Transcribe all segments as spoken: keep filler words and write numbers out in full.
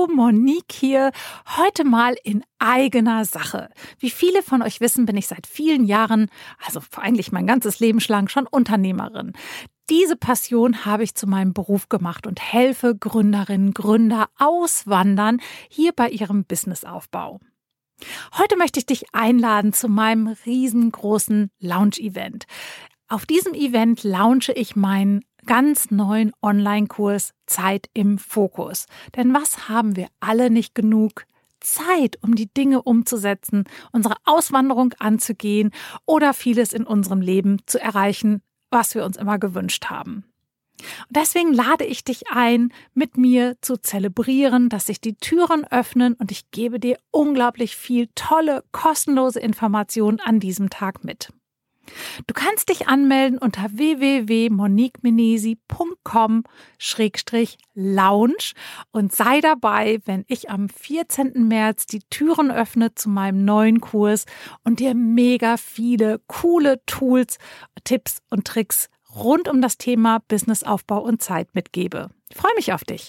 Hallo, Monique hier. Heute mal in eigener Sache. Wie viele von euch wissen, bin ich seit vielen Jahren, also eigentlich mein ganzes Leben lang, schon Unternehmerin. Diese Passion habe ich zu meinem Beruf gemacht und helfe Gründerinnen, Gründer auswandern hier bei ihrem Businessaufbau. Heute möchte ich dich einladen zu meinem riesengroßen Launch-Event. Auf diesem Event launche ich meinen ganz neuen Online-Kurs Zeit im Fokus. Denn was haben wir alle nicht genug Zeit, um die Dinge umzusetzen, unsere Auswanderung anzugehen oder vieles in unserem Leben zu erreichen, was wir uns immer gewünscht haben. Und deswegen lade ich dich ein, mit mir zu zelebrieren, dass sich die Türen öffnen und ich gebe dir unglaublich viel tolle, kostenlose Informationen an diesem Tag mit. Du kannst dich anmelden unter w w w punkt monique menesi punkt com Schrägstrich Lounge und sei dabei, wenn ich am vierzehnten März die Türen öffne zu meinem neuen Kurs und dir mega viele coole Tools, Tipps und Tricks rund um das Thema Businessaufbau und Zeit mitgebe. Ich freue mich auf dich.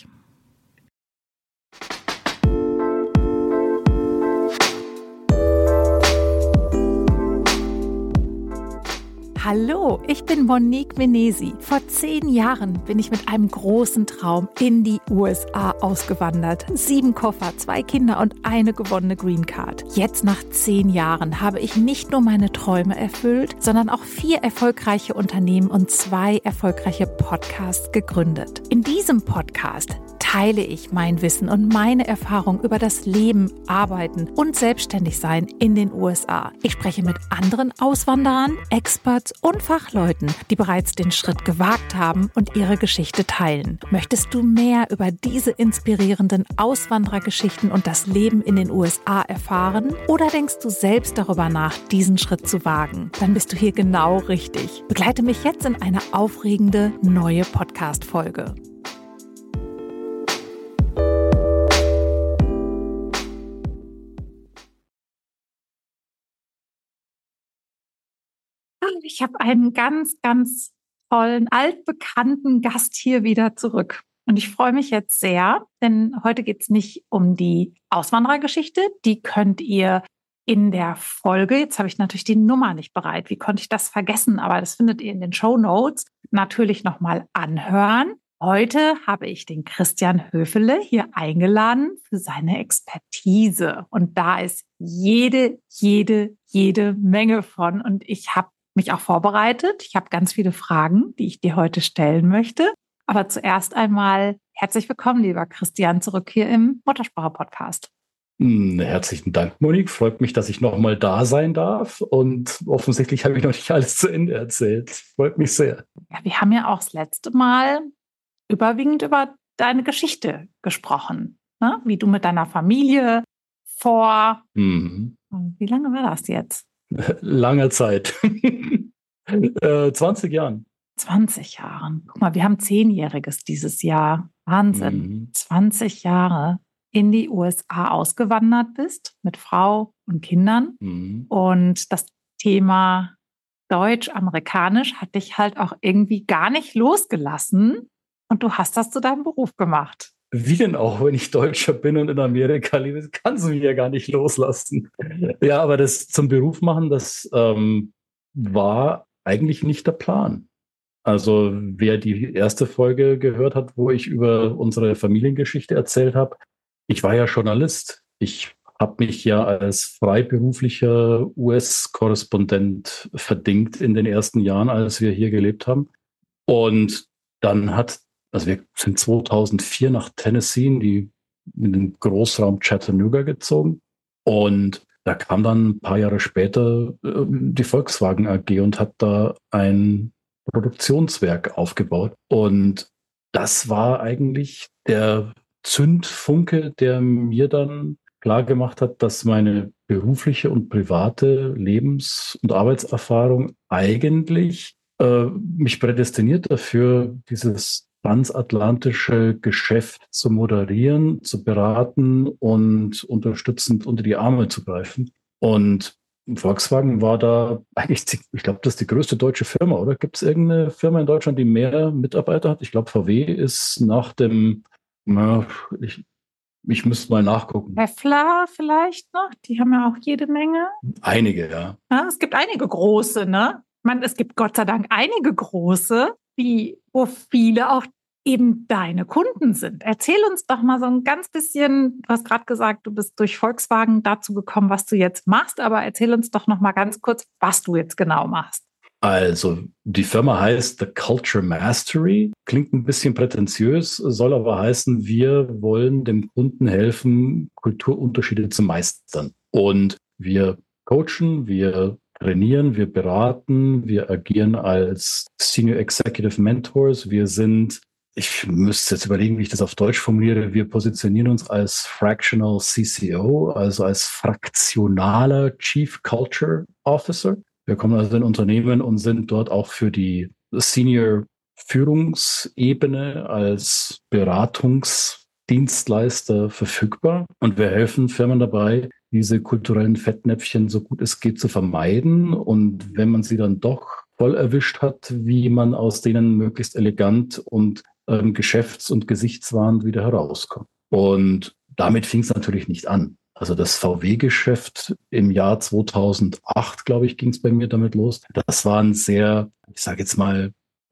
Hallo, ich bin Monique Menesi. Vor zehn Jahren bin ich mit einem großen Traum in die U S A ausgewandert. Sieben Koffer, zwei Kinder und eine gewonnene Green Card. Jetzt nach zehn Jahren habe ich nicht nur meine Träume erfüllt, sondern auch vier erfolgreiche Unternehmen und zwei erfolgreiche Podcasts gegründet. In diesem Podcast teile ich mein Wissen und meine Erfahrung über das Leben, Arbeiten und Selbstständigsein in den U S A. Ich spreche mit anderen Auswanderern, Experts und Fachleuten, die bereits den Schritt gewagt haben und ihre Geschichte teilen. Möchtest du mehr über diese inspirierenden Auswanderergeschichten und das Leben in den U S A erfahren? Oder denkst du selbst darüber nach, diesen Schritt zu wagen? Dann bist du hier genau richtig. Begleite mich jetzt in eine aufregende neue Podcast-Folge. Ich habe einen ganz, ganz tollen, altbekannten Gast hier wieder zurück. Und ich freue mich jetzt sehr, denn heute geht es nicht um die Auswanderergeschichte. Die könnt ihr in der Folge, jetzt habe ich natürlich die Nummer nicht bereit, wie konnte ich das vergessen, aber das findet ihr in den Shownotes, natürlich nochmal anhören. Heute habe ich den Christian Höfele hier eingeladen für seine Expertise. Und da ist jede, jede, jede Menge von. Und ich habe mich auch vorbereitet. Ich habe ganz viele Fragen, die ich dir heute stellen möchte. Aber zuerst einmal herzlich willkommen, lieber Christian, zurück hier im Muttersprache-Podcast. Herzlichen Dank, Monique. Freut mich, dass ich nochmal da sein darf. Und offensichtlich habe ich noch nicht alles zu Ende erzählt. Freut mich sehr. Ja, wir haben ja auch das letzte Mal überwiegend über deine Geschichte gesprochen, ne? Wie du mit deiner Familie vor, mhm. Wie lange war das jetzt? Lange Zeit. äh, zwanzig Jahren. zwanzig Jahren. Guck mal, wir haben Zehnjähriges dieses Jahr. Wahnsinn. Mhm. zwanzig Jahre in die U S A ausgewandert bist mit Frau und Kindern. Mhm. Und das Thema Deutsch-Amerikanisch hat dich halt auch irgendwie gar nicht losgelassen. Und du hast das zu deinem Beruf gemacht. Wie denn auch, wenn ich Deutscher bin und in Amerika lebe, kannst du mich ja gar nicht loslassen. Ja, aber das zum Beruf machen, das ähm, war eigentlich nicht der Plan. Also wer die erste Folge gehört hat, wo ich über unsere Familiengeschichte erzählt habe, ich war ja Journalist. Ich habe mich ja als freiberuflicher U S-Korrespondent verdingt in den ersten Jahren, als wir hier gelebt haben. Und dann hat Also wir sind zweitausendvier nach Tennessee in, die, in den Großraum Chattanooga gezogen. Und da kam dann ein paar Jahre später äh, die Volkswagen A G und hat da ein Produktionswerk aufgebaut. Und das war eigentlich der Zündfunke, der mir dann klar gemacht hat, dass meine berufliche und private Lebens- und Arbeitserfahrung eigentlich äh, mich prädestiniert dafür, dieses transatlantische Geschäft zu moderieren, zu beraten und unterstützend unter die Arme zu greifen. Und Volkswagen war da eigentlich, die, ich glaube, das ist die größte deutsche Firma, oder? Gibt es irgendeine Firma in Deutschland, die mehr Mitarbeiter hat? Ich glaube, V W ist nach dem, na, ich, Ich müsste mal nachgucken. Heffler vielleicht noch, die haben ja auch jede Menge. Einige, ja. Ja, es gibt einige große, ne? Man, es gibt Gott sei Dank einige große, die, wo viele auch eben deine Kunden sind. Erzähl uns doch mal so ein ganz bisschen, du hast gerade gesagt, du bist durch Volkswagen dazu gekommen, was du jetzt machst, aber erzähl uns doch noch mal ganz kurz, was du jetzt genau machst. Also, die Firma heißt The Culture Mastery. Klingt ein bisschen prätentiös, soll aber heißen, wir wollen dem Kunden helfen, Kulturunterschiede zu meistern. Und wir coachen, wir trainieren, wir beraten, wir agieren als Senior Executive Mentors. Wir sind, ich müsste jetzt überlegen, wie ich das auf Deutsch formuliere, wir positionieren uns als Fractional C C O, also als fraktionaler Chief Culture Officer. Wir kommen also in Unternehmen und sind dort auch für die Senior-Führungsebene als Beratungsdienstleister verfügbar. Und wir helfen Firmen dabei, diese kulturellen Fettnäpfchen so gut es geht zu vermeiden. Und wenn man sie dann doch voll erwischt hat, wie man aus denen möglichst elegant und ähm, geschäfts- und gesichtswahrend wieder herauskommt. Und damit fing es natürlich nicht an. Also das V W-Geschäft im Jahr zweitausendacht, glaube ich, ging es bei mir damit los. Das waren sehr, ich sage jetzt mal,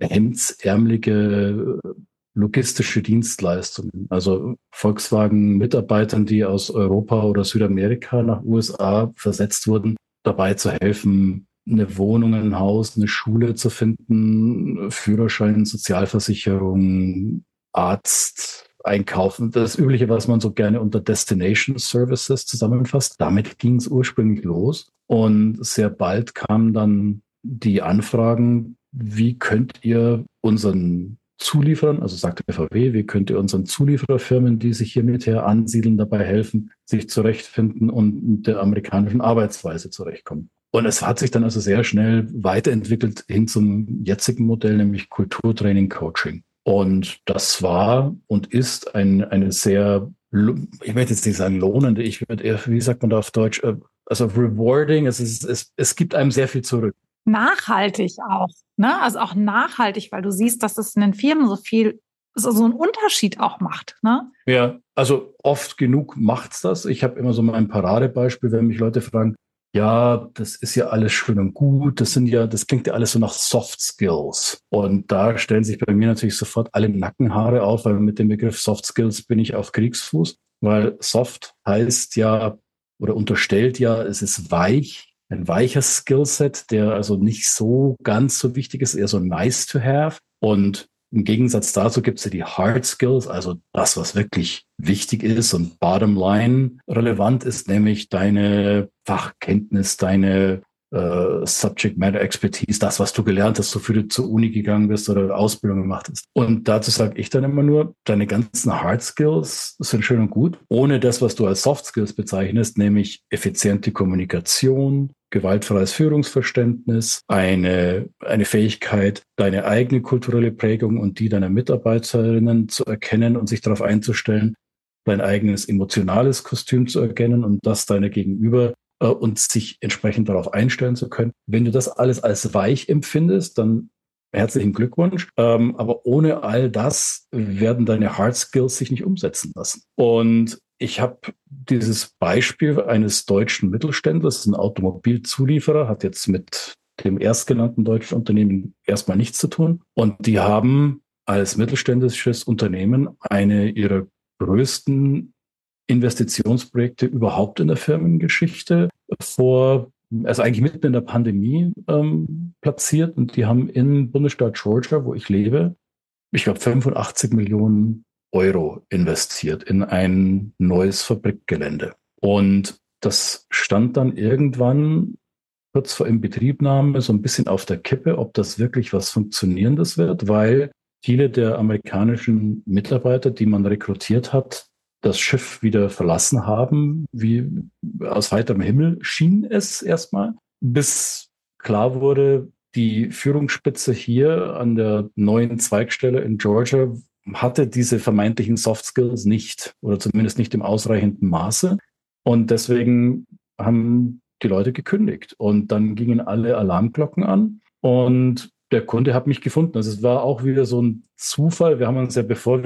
hemdsärmelige logistische Dienstleistungen. Also Volkswagen-Mitarbeitern, die aus Europa oder Südamerika nach U S A versetzt wurden, dabei zu helfen, eine Wohnung, ein Haus, eine Schule zu finden, Führerschein, Sozialversicherung, Arzt, Einkaufen, das Übliche, was man so gerne unter Destination Services zusammenfasst. Damit ging es ursprünglich los und sehr bald kamen dann die Anfragen, wie könnt ihr unseren Zulieferern, also sagt der V W, wie könnt ihr unseren Zuliefererfirmen, die sich hier mit her ansiedeln, dabei helfen, sich zurechtfinden und mit der amerikanischen Arbeitsweise zurechtkommen. Und es hat sich dann also sehr schnell weiterentwickelt hin zum jetzigen Modell, nämlich Kulturtraining Coaching. Und das war und ist ein, eine sehr, ich möchte jetzt nicht sagen lohnende, ich würde eher, wie sagt man da auf Deutsch, also rewarding, es, ist, es, es gibt einem sehr viel zurück. Nachhaltig auch, ne? Also auch nachhaltig, weil du siehst, dass es in den Firmen so viel, so, so einen Unterschied auch macht, ne? Ja, also oft genug macht's das. Ich habe immer so mein Paradebeispiel, wenn mich Leute fragen, ja, das ist ja alles schön und gut. Das sind ja, das klingt ja alles so nach Soft Skills. Und da stellen sich bei mir natürlich sofort alle Nackenhaare auf, weil mit dem Begriff Soft Skills bin ich auf Kriegsfuß, weil Soft heißt ja oder unterstellt ja, es ist weich, ein weicher Skillset, der also nicht so ganz so wichtig ist, eher so nice to have. Und im Gegensatz dazu gibt es ja die Hard Skills, also das, was wirklich wichtig ist und bottom line relevant ist, nämlich deine Fachkenntnis, deine äh, Subject Matter Expertise, das, was du gelernt hast, wofür du zur Uni gegangen bist oder Ausbildung gemacht hast. Und dazu sage ich dann immer nur, deine ganzen Hard Skills sind schön und gut, ohne das, was du als Soft Skills bezeichnest, nämlich effiziente Kommunikation, gewaltfreies Führungsverständnis, eine, eine Fähigkeit, deine eigene kulturelle Prägung und die deiner Mitarbeiterinnen zu erkennen und sich darauf einzustellen, dein eigenes emotionales Kostüm zu erkennen und das deiner Gegenüber äh, und sich entsprechend darauf einstellen zu können. Wenn du das alles als weich empfindest, dann herzlichen Glückwunsch. Ähm, aber ohne all das werden deine Hard Skills sich nicht umsetzen lassen. Und ich habe dieses Beispiel eines deutschen Mittelständlers, ein Automobilzulieferer, hat jetzt mit dem erstgenannten deutschen Unternehmen erstmal nichts zu tun. Und die haben als mittelständisches Unternehmen eine ihrer größten Investitionsprojekte überhaupt in der Firmengeschichte vor, also eigentlich mitten in der Pandemie ähm, platziert. Und die haben im Bundesstaat Georgia, wo ich lebe, ich glaube fünfundachtzig Millionen Euro investiert in ein neues Fabrikgelände. Und das stand dann irgendwann kurz vor Inbetriebnahme so ein bisschen auf der Kippe, ob das wirklich was Funktionierendes wird, weil viele der amerikanischen Mitarbeiter, die man rekrutiert hat, das Schiff wieder verlassen haben, wie aus heiterem Himmel schien es erstmal, bis klar wurde, die Führungsspitze hier an der neuen Zweigstelle in Georgia hatte diese vermeintlichen Soft Skills nicht oder zumindest nicht im ausreichenden Maße. Und deswegen haben die Leute gekündigt. Und dann gingen alle Alarmglocken an und der Kunde hat mich gefunden. Also es war auch wieder so ein Zufall. Wir haben uns ja, bevor wir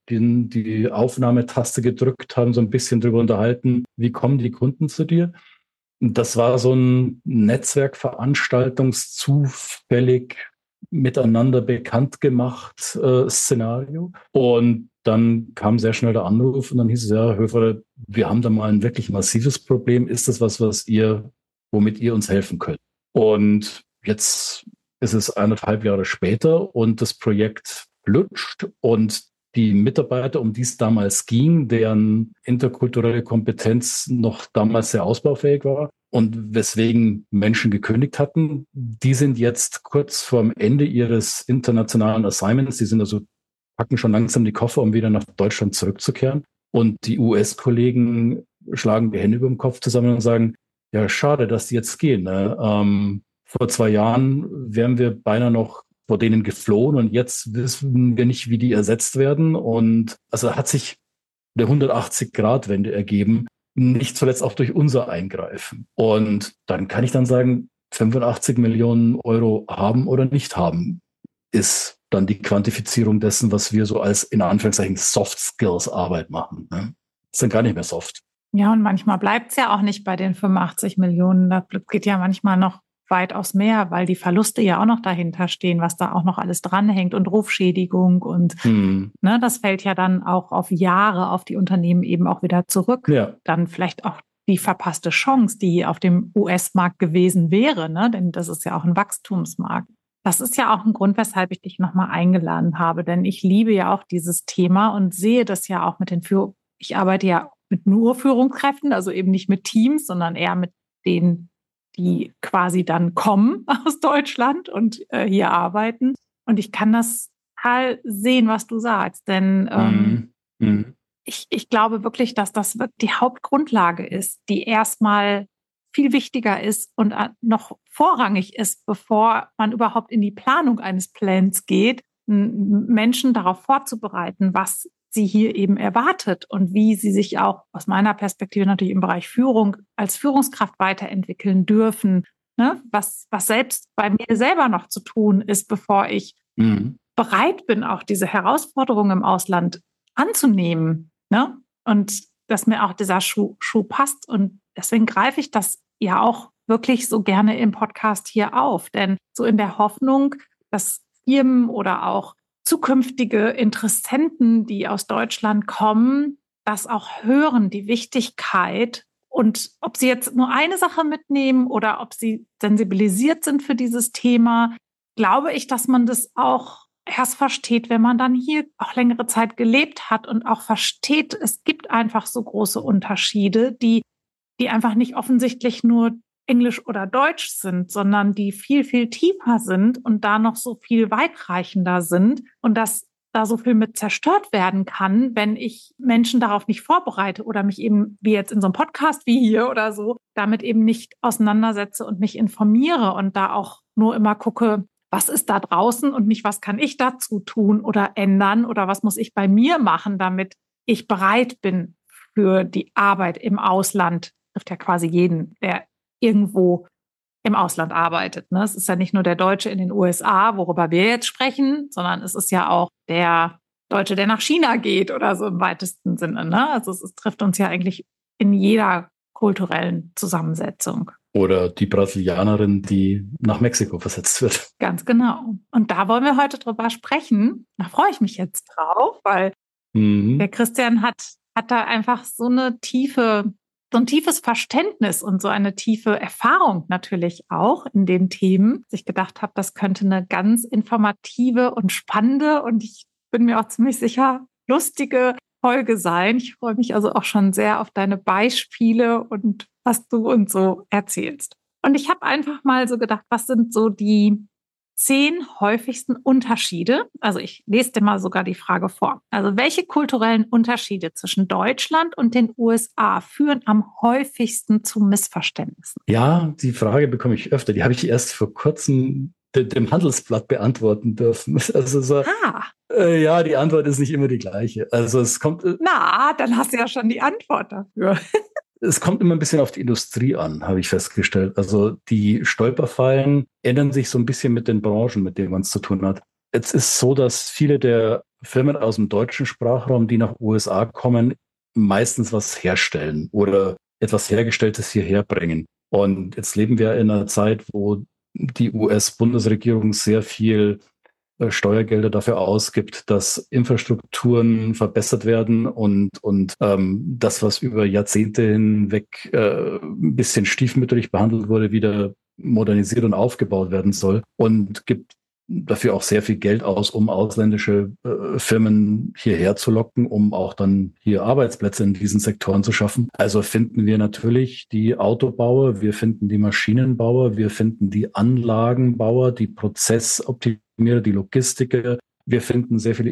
die, die Aufnahmetaste gedrückt, haben so ein bisschen drüber unterhalten, wie kommen die Kunden zu dir? Das war so ein Netzwerkveranstaltungszufällig miteinander bekannt gemacht äh, Szenario. Und dann kam sehr schnell der Anruf und dann hieß es, ja, Höfer, wir haben da mal ein wirklich massives Problem. Ist das was, was ihr, womit ihr uns helfen könnt? Und jetzt ist es eineinhalb Jahre später und das Projekt flutscht und die Mitarbeiter, um die es damals ging, deren interkulturelle Kompetenz noch damals sehr ausbaufähig war und weswegen Menschen gekündigt hatten, die sind jetzt kurz vorm Ende ihres internationalen Assignments. Die sind also, packen schon langsam die Koffer, um wieder nach Deutschland zurückzukehren. Und die U S-Kollegen schlagen die Hände über dem Kopf zusammen und sagen, ja, schade, dass die jetzt gehen. Ne? Ähm, vor zwei Jahren wären wir beinahe noch vor denen geflohen und jetzt wissen wir nicht, wie die ersetzt werden. Und also hat sich eine hundertachtzig-Grad-Wende ergeben, nicht zuletzt auch durch unser Eingreifen. Und dann kann ich dann sagen, fünfundachtzig Millionen Euro haben oder nicht haben, ist dann die Quantifizierung dessen, was wir so als in Anführungszeichen Soft Skills Arbeit machen. Ne? Ist dann gar nicht mehr soft. Ja, und manchmal bleibt es ja auch nicht bei den fünfundachtzig Millionen. Das geht ja manchmal noch weitaus mehr, weil die Verluste ja auch noch dahinter stehen, was da auch noch alles dranhängt und Rufschädigung und hm. ne, das fällt ja dann auch auf Jahre auf die Unternehmen eben auch wieder zurück. Ja. Dann vielleicht auch die verpasste Chance, die auf dem U S-Markt gewesen wäre, ne? Denn das ist ja auch ein Wachstumsmarkt. Das ist ja auch ein Grund, weshalb ich dich nochmal eingeladen habe, denn ich liebe ja auch dieses Thema und sehe das ja auch mit den Führung. Ich arbeite ja mit nur Führungskräften, also eben nicht mit Teams, sondern eher mit denen, die quasi dann kommen aus Deutschland und äh, hier arbeiten. Und ich kann das total sehen, was du sagst. Denn ähm, mm. Mm. Ich, ich glaube wirklich, dass das die Hauptgrundlage ist, die erstmal viel wichtiger ist und noch vorrangig ist, bevor man überhaupt in die Planung eines Plans geht, Menschen darauf vorzubereiten, was sie hier eben erwartet und wie sie sich auch aus meiner Perspektive natürlich im Bereich Führung als Führungskraft weiterentwickeln dürfen, ne? Was, was selbst bei mir selber noch zu tun ist, bevor ich mhm. bereit bin, auch diese Herausforderungen im Ausland anzunehmen, ne? Und dass mir auch dieser Schuh, Schuh passt. Und deswegen greife ich das ja auch wirklich so gerne im Podcast hier auf, denn so in der Hoffnung, dass Firmen oder auch zukünftige Interessenten, die aus Deutschland kommen, das auch hören, die Wichtigkeit. Und ob sie jetzt nur eine Sache mitnehmen oder ob sie sensibilisiert sind für dieses Thema, glaube ich, dass man das auch erst versteht, wenn man dann hier auch längere Zeit gelebt hat und auch versteht, es gibt einfach so große Unterschiede, die, die einfach nicht offensichtlich nur Englisch oder Deutsch sind, sondern die viel, viel tiefer sind und da noch so viel weitreichender sind und dass da so viel mit zerstört werden kann, wenn ich Menschen darauf nicht vorbereite oder mich eben, wie jetzt in so einem Podcast wie hier oder so, damit eben nicht auseinandersetze und mich informiere und da auch nur immer gucke, was ist da draußen und nicht, was kann ich dazu tun oder ändern oder was muss ich bei mir machen, damit ich bereit bin für die Arbeit im Ausland. Das trifft ja quasi jeden, der irgendwo im Ausland arbeitet. Ne? Es ist ja nicht nur der Deutsche in den U S A, worüber wir jetzt sprechen, sondern es ist ja auch der Deutsche, der nach China geht oder so im weitesten Sinne. Ne? Also es, es trifft uns ja eigentlich in jeder kulturellen Zusammensetzung. Oder die Brasilianerin, die nach Mexiko versetzt wird. Ganz genau. Und da wollen wir heute drüber sprechen. Da freue ich mich jetzt drauf, weil mhm. der Christian hat, hat da einfach so eine tiefe So ein tiefes Verständnis und so eine tiefe Erfahrung natürlich auch in den Themen, dass ich gedacht habe, das könnte eine ganz informative und spannende und ich bin mir auch ziemlich sicher lustige Folge sein. Ich freue mich also auch schon sehr auf deine Beispiele und was du uns so erzählst. Und ich habe einfach mal so gedacht, was sind so die zehn häufigsten Unterschiede, also ich lese dir mal sogar die Frage vor. Also welche kulturellen Unterschiede zwischen Deutschland und den U S A führen am häufigsten zu Missverständnissen? Ja, die Frage bekomme ich öfter. Die habe ich erst vor kurzem dem Handelsblatt beantworten dürfen. Also so, ah. äh, ja, die Antwort ist nicht immer die gleiche. Also es kommt. Äh, Na, dann hast du ja schon die Antwort dafür. Es kommt immer ein bisschen auf die Industrie an, habe ich festgestellt. Also die Stolperfallen ändern sich so ein bisschen mit den Branchen, mit denen man es zu tun hat. Jetzt ist so, dass viele der Firmen aus dem deutschen Sprachraum, die nach U S A kommen, meistens was herstellen oder etwas Hergestelltes hierher bringen. Und jetzt leben wir in einer Zeit, wo die U S-Bundesregierung sehr viel äh, Steuergelder dafür ausgibt, dass Infrastrukturen verbessert werden und, und ähm, das, was über Jahrzehnte hinweg äh, ein bisschen stiefmütterlich behandelt wurde, wieder modernisiert und aufgebaut werden soll und gibt dafür auch sehr viel Geld aus, um ausländische äh, Firmen hierher zu locken, um auch dann hier Arbeitsplätze in diesen Sektoren zu schaffen. Also finden wir natürlich die Autobauer, wir finden die Maschinenbauer, wir finden die Anlagenbauer, die Prozessoptimierer, die Logistiker. Wir finden sehr viele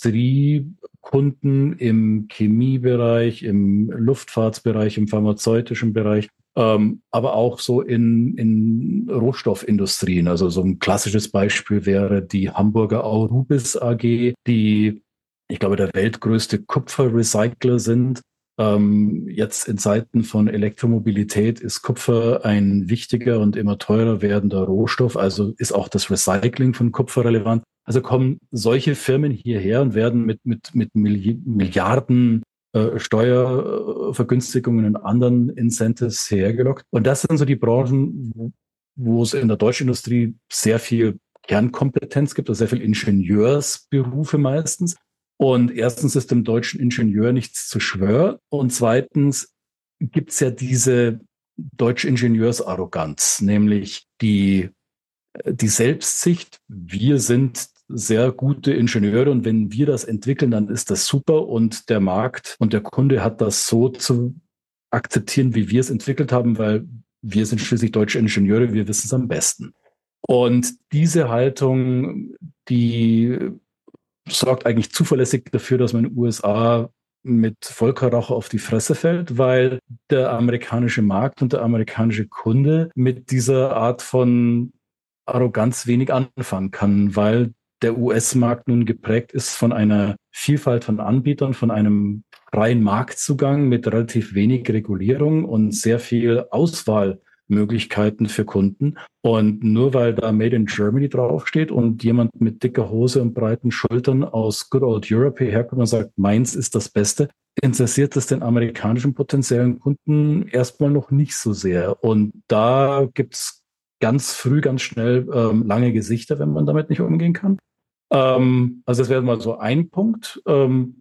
Industriekunden im Chemiebereich, im Luftfahrtsbereich, im pharmazeutischen Bereich. Ähm, aber auch so in, in Rohstoffindustrien. Also so ein klassisches Beispiel wäre die Hamburger Aurubis A G, die, ich glaube, der weltgrößte Kupferrecycler sind. Ähm, jetzt in Zeiten von Elektromobilität ist Kupfer ein wichtiger und immer teurer werdender Rohstoff. Also ist auch das Recycling von Kupfer relevant. Also kommen solche Firmen hierher und werden mit, mit, mit Milliarden Äh, Steuervergünstigungen und anderen Incentives hergelockt. Und das sind so die Branchen, wo, wo es in der deutschen Industrie sehr viel Kernkompetenz gibt, also sehr viel Ingenieursberufe meistens. Und erstens ist dem deutschen Ingenieur nichts zu schwör. Und zweitens gibt es ja diese deutsche Ingenieursarroganz, nämlich die, die Selbstsicht, wir sind sehr gute Ingenieure und wenn wir das entwickeln, dann ist das super und der Markt und der Kunde hat das so zu akzeptieren, wie wir es entwickelt haben, weil wir sind schließlich deutsche Ingenieure, wir wissen es am besten. Und diese Haltung, die sorgt eigentlich zuverlässig dafür, dass man in den U S A mit Vollkaracho auf die Fresse fällt, weil der amerikanische Markt und der amerikanische Kunde mit dieser Art von Arroganz wenig anfangen kann, weil der U S-Markt nun geprägt ist von einer Vielfalt von Anbietern, von einem freien Marktzugang mit relativ wenig Regulierung und sehr viel Auswahlmöglichkeiten für Kunden. Und nur weil da Made in Germany draufsteht und jemand mit dicker Hose und breiten Schultern aus Good Old Europe herkommt und sagt, meins ist das Beste, interessiert das den amerikanischen potenziellen Kunden erstmal noch nicht so sehr. Und da gibt's ganz früh, ganz schnell ähm, lange Gesichter, wenn man damit nicht umgehen kann. Ähm, also das wäre mal so ein Punkt. Ähm,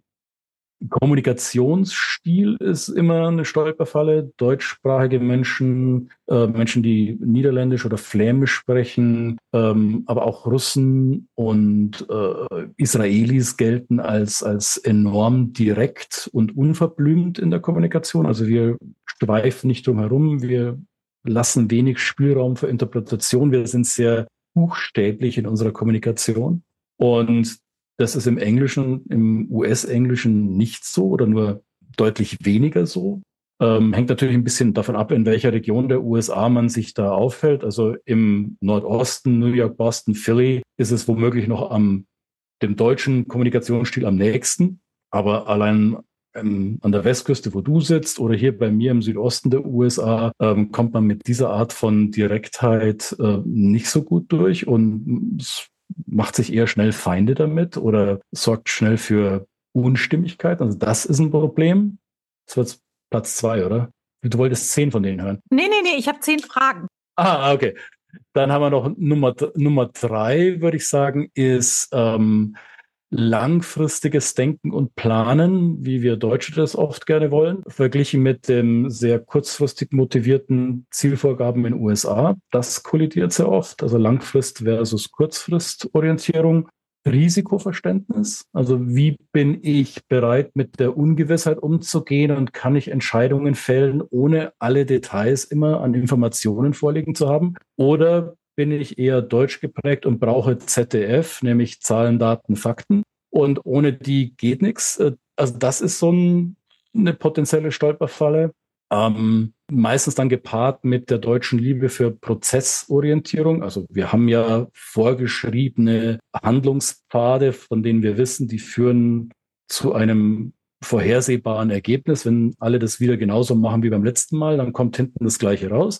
Kommunikationsstil ist immer eine Stolperfalle. Deutschsprachige Menschen, äh, Menschen, die Niederländisch oder Flämisch sprechen, ähm, aber auch Russen und äh, Israelis gelten als, als enorm direkt und unverblümt in der Kommunikation. Also wir schweifen nicht drum herum, wir lassen wenig Spielraum für Interpretation. Wir sind sehr buchstäblich in unserer Kommunikation. Und das ist im Englischen, im U S-Englischen nicht so oder nur deutlich weniger so. Ähm, hängt natürlich ein bisschen davon ab, in welcher Region der U S A man sich da aufhält. Also im Nordosten, New York, Boston, Philly, ist es womöglich noch am dem deutschen Kommunikationsstil am nächsten. Aber allein ähm, an der Westküste, wo du sitzt, oder hier bei mir im Südosten der U S A, ähm, kommt man mit dieser Art von Direktheit äh, nicht so gut durch und es macht sich eher schnell Feinde damit oder sorgt schnell für Unstimmigkeit. Also das ist ein Problem. Das wird Platz zwei, oder? Du wolltest zehn von denen hören. Nee, nee, nee, ich habe zehn Fragen. Ah, okay. Dann haben wir noch Nummer, Nummer drei, würde ich sagen, ist ähm, langfristiges Denken und Planen, wie wir Deutsche das oft gerne wollen, verglichen mit dem sehr kurzfristig motivierten Zielvorgaben in den U S A. Das kollidiert sehr oft, also Langfrist versus Kurzfristorientierung. Risikoverständnis, also wie bin ich bereit, mit der Ungewissheit umzugehen und kann ich Entscheidungen fällen, ohne alle Details immer an Informationen vorliegen zu haben? Oder bin ich eher deutsch geprägt und brauche Z D F, nämlich Zahlen, Daten, Fakten. Und ohne die geht nichts. Also das ist so ein, eine potenzielle Stolperfalle. Ähm, meistens dann gepaart mit der deutschen Liebe für Prozessorientierung. Also wir haben ja vorgeschriebene Handlungspfade, von denen wir wissen, die führen zu einem vorhersehbaren Ergebnis. Wenn alle das wieder genauso machen wie beim letzten Mal, dann kommt hinten das Gleiche raus.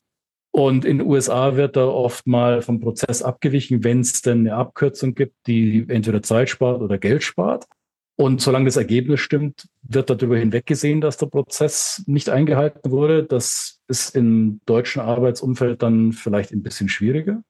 Und in den U S A wird da oft mal vom Prozess abgewichen, wenn es denn eine Abkürzung gibt, die entweder Zeit spart oder Geld spart. Und solange das Ergebnis stimmt, wird darüber hinweggesehen, dass der Prozess nicht eingehalten wurde. Das ist im deutschen Arbeitsumfeld dann vielleicht ein bisschen schwieriger.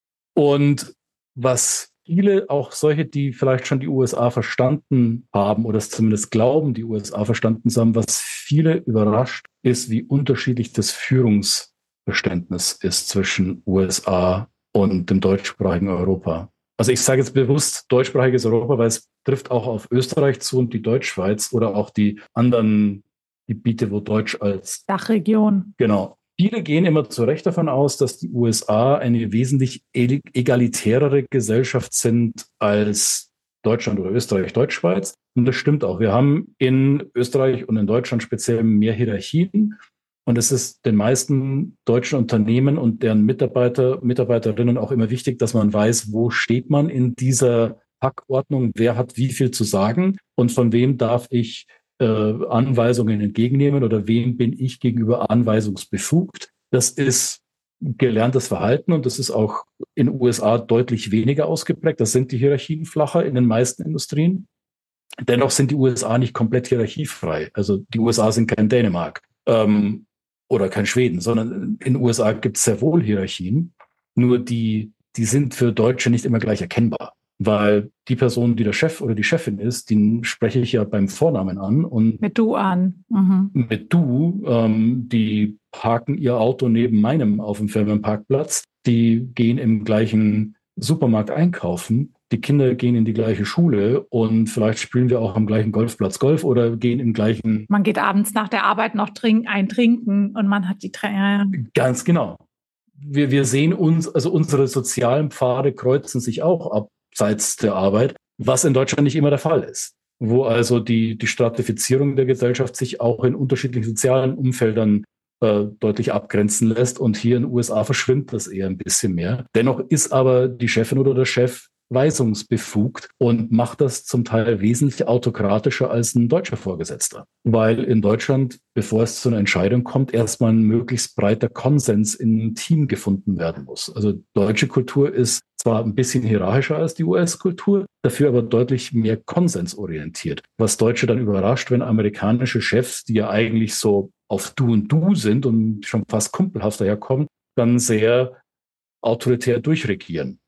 Und was viele, auch solche, die vielleicht schon die U S A verstanden haben oder es zumindest glauben, die U S A verstanden zu haben, was viele überrascht, ist, wie unterschiedlich das Führungsverständnis ist zwischen U S A und dem deutschsprachigen Europa. Also ich sage jetzt bewusst deutschsprachiges Europa, weil es trifft auch auf Österreich zu und die Deutschschweiz oder auch die anderen Gebiete, wo Deutsch als Dachregion. Genau. Viele gehen immer zu Recht davon aus, dass die U S A eine wesentlich egalitärere Gesellschaft sind als Deutschland oder Österreich, Deutschschweiz. Und das stimmt auch. Wir haben in Österreich und in Deutschland speziell mehr Hierarchien. Und es ist den meisten deutschen Unternehmen und deren Mitarbeiter, Mitarbeiterinnen auch immer wichtig, dass man weiß, wo steht man in dieser Packordnung, wer hat wie viel zu sagen und von wem darf ich äh, Anweisungen entgegennehmen oder wem bin ich gegenüber anweisungsbefugt. Das ist gelerntes Verhalten und das ist auch in den U S A deutlich weniger ausgeprägt. Das sind die Hierarchien flacher in den meisten Industrien. Dennoch sind die U S A nicht komplett hierarchiefrei. Also die U S A sind kein Dänemark. Ähm, oder kein Schweden, sondern in den U S A gibt es sehr wohl Hierarchien. Nur die, die sind für Deutsche nicht immer gleich erkennbar. Weil die Person, die der Chef oder die Chefin ist, die spreche ich ja beim Vornamen an. Und mit du an. Mhm. Mit du, ähm, die parken ihr Auto neben meinem auf dem Firmenparkplatz. Die gehen im gleichen Supermarkt einkaufen. Die Kinder gehen in die gleiche Schule und vielleicht spielen wir auch am gleichen Golfplatz Golf oder gehen im gleichen... Man geht abends nach der Arbeit noch trink, ein Trinken und man hat die... Tra- Ganz genau. Wir, wir sehen uns, also unsere sozialen Pfade kreuzen sich auch abseits der Arbeit, was in Deutschland nicht immer der Fall ist. Wo also die, die Stratifizierung der Gesellschaft sich auch in unterschiedlichen sozialen Umfeldern äh, deutlich abgrenzen lässt. Und hier in den U S A verschwimmt das eher ein bisschen mehr. Dennoch ist aber die Chefin oder der Chef weisungsbefugt und macht das zum Teil wesentlich autokratischer als ein deutscher Vorgesetzter. Weil in Deutschland, bevor es zu einer Entscheidung kommt, erstmal ein möglichst breiter Konsens im Team gefunden werden muss. Also deutsche Kultur ist zwar ein bisschen hierarchischer als die U S-Kultur, dafür aber deutlich mehr konsensorientiert. Was Deutsche dann überrascht, wenn amerikanische Chefs, die ja eigentlich so auf Du und Du sind und schon fast kumpelhaft daherkommen, dann sehr autoritär durchregieren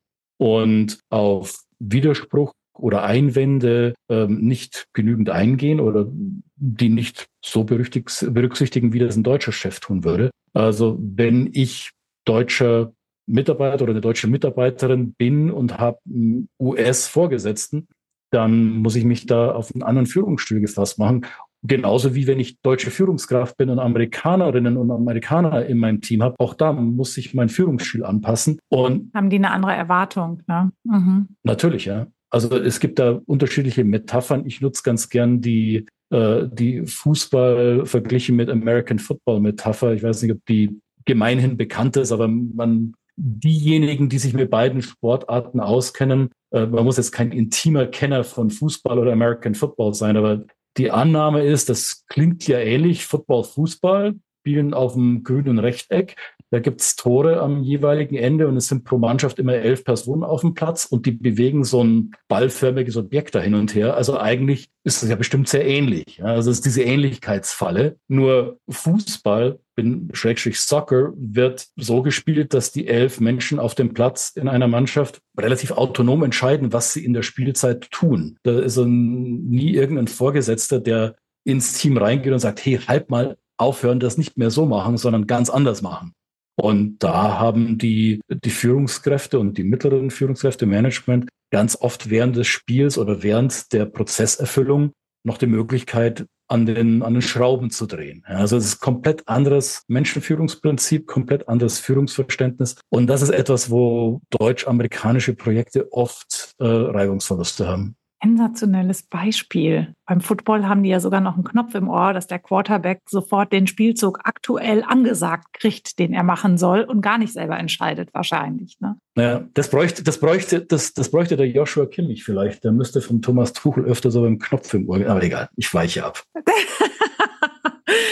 und auf Widerspruch oder Einwände ähm, nicht genügend eingehen oder die nicht so berücksichtigen, wie das ein deutscher Chef tun würde. Also wenn ich deutscher Mitarbeiter oder eine deutsche Mitarbeiterin bin und habe einen U S-Vorgesetzten, dann muss ich mich da auf einen anderen Führungsstil gefasst machen. Genauso wie wenn ich deutsche Führungskraft bin und Amerikanerinnen und Amerikaner in meinem Team habe, auch da muss ich meinen Führungsstil anpassen. Und haben die eine andere Erwartung, ne? Mhm. Natürlich, ja. Also es gibt da unterschiedliche Metaphern. Ich nutze ganz gern die, äh, die Fußball verglichen mit American Football Metapher. Ich weiß nicht, ob die gemeinhin bekannt ist, aber man, diejenigen, die sich mit beiden Sportarten auskennen, äh, man muss jetzt kein intimer Kenner von Fußball oder American Football sein, aber die Annahme ist, das klingt ja ähnlich, Football, Fußball, spielen auf dem grünen Rechteck. Da gibt's Tore am jeweiligen Ende und es sind pro Mannschaft immer elf Personen auf dem Platz und die bewegen so ein ballförmiges Objekt da hin und her. Also eigentlich ist es ja bestimmt sehr ähnlich. Also es ist diese Ähnlichkeitsfalle. Nur Fußball, bin Schrägstrich Soccer, wird so gespielt, dass die elf Menschen auf dem Platz in einer Mannschaft relativ autonom entscheiden, was sie in der Spielzeit tun. Da ist nie irgendein Vorgesetzter, der ins Team reingeht und sagt, hey, halt mal aufhören, das nicht mehr so machen, sondern ganz anders machen. Und da haben die, die Führungskräfte und die mittleren Führungskräfte im Management ganz oft während des Spiels oder während der Prozesserfüllung noch die Möglichkeit, an den, an den Schrauben zu drehen. Also es ist komplett anderes Menschenführungsprinzip, komplett anderes Führungsverständnis. Und das ist etwas, wo deutsch-amerikanische Projekte oft äh, Reibungsverluste haben. Sensationelles Beispiel. Beim Football haben die ja sogar noch einen Knopf im Ohr, dass der Quarterback sofort den Spielzug aktuell angesagt kriegt, den er machen soll und gar nicht selber entscheidet wahrscheinlich. Ne? Naja, das bräuchte, das bräuchte, das, das bräuchte der Joshua Kimmich vielleicht. Der müsste von Thomas Tuchel öfter so beim Knopf im Ohr. Aber egal, ich weiche ab.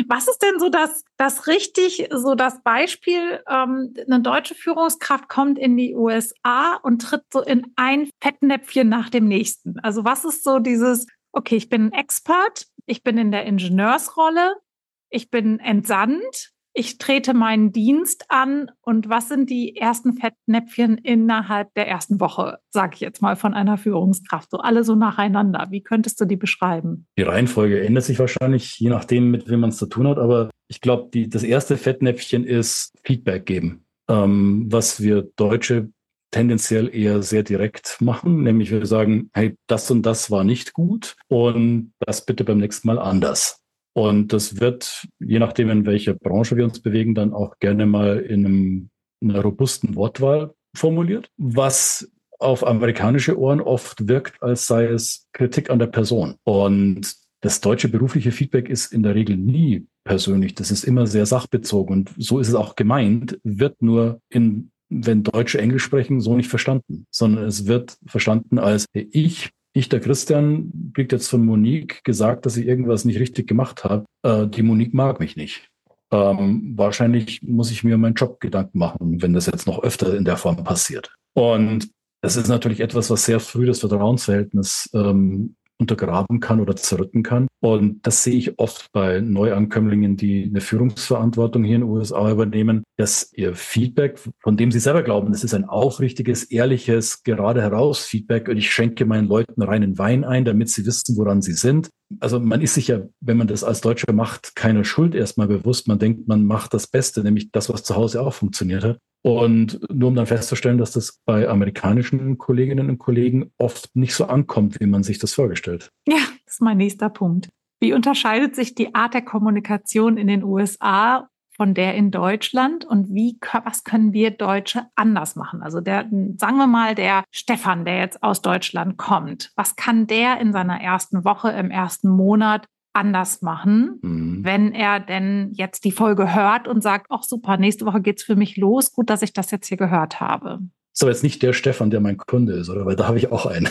Was ist denn so das, das richtig, so das Beispiel, ähm, eine deutsche Führungskraft kommt in die U S A und tritt so in ein Fettnäpfchen nach dem nächsten? Also was ist so dieses, okay, ich bin ein Expert, ich bin in der Ingenieursrolle, ich bin entsandt, ich trete meinen Dienst an und was sind die ersten Fettnäpfchen innerhalb der ersten Woche, sage ich jetzt mal, von einer Führungskraft, so alle so nacheinander. Wie könntest du die beschreiben? Die Reihenfolge ändert sich wahrscheinlich, je nachdem, mit wem man es zu tun hat, aber ich glaube, die, das erste Fettnäpfchen ist Feedback geben, ähm, was wir Deutsche tendenziell eher sehr direkt machen, nämlich wir sagen, hey, das und das war nicht gut und das bitte beim nächsten Mal anders. Und das wird, je nachdem, in welcher Branche wir uns bewegen, dann auch gerne mal in, einem, in einer robusten Wortwahl formuliert, was auf amerikanische Ohren oft wirkt, als sei es Kritik an der Person. Und das deutsche berufliche Feedback ist in der Regel nie persönlich. Das ist immer sehr sachbezogen. Und so ist es auch gemeint, wird nur in, wenn Deutsche Englisch sprechen, so nicht verstanden, sondern es wird verstanden als ich Ich, der Christian, kriegt jetzt von Monique gesagt, dass ich irgendwas nicht richtig gemacht habe. Äh, die Monique mag mich nicht. Ähm, wahrscheinlich muss ich mir meinen Job Gedanken machen, wenn das jetzt noch öfter in der Form passiert. Und das ist natürlich etwas, was sehr früh das Vertrauensverhältnis ähm, untergraben kann oder zerrütten kann. Und das sehe ich oft bei Neuankömmlingen, die eine Führungsverantwortung hier in den U S A übernehmen, dass ihr Feedback, von dem sie selber glauben, das ist ein aufrichtiges, ehrliches, gerade heraus Feedback und ich schenke meinen Leuten reinen Wein ein, damit sie wissen, woran sie sind. Also man ist sich ja, wenn man das als Deutscher macht, keiner Schuld erstmal bewusst. Man denkt, man macht das Beste, nämlich das, was zu Hause auch funktioniert hat. Und nur um dann festzustellen, dass das bei amerikanischen Kolleginnen und Kollegen oft nicht so ankommt, wie man sich das vorgestellt. Ja, das ist mein nächster Punkt. Wie unterscheidet sich die Art der Kommunikation in den U S A von der in Deutschland und wie, was können wir Deutsche anders machen? Also der, sagen wir mal, der Stefan, der jetzt aus Deutschland kommt, was kann der in seiner ersten Woche, im ersten Monat anders machen, mhm. wenn er denn jetzt die Folge hört und sagt, ach super, nächste Woche geht's für mich los, gut, dass ich das jetzt hier gehört habe. Ist aber jetzt nicht der Stefan, der mein Kunde ist, oder? Weil da habe ich auch einen.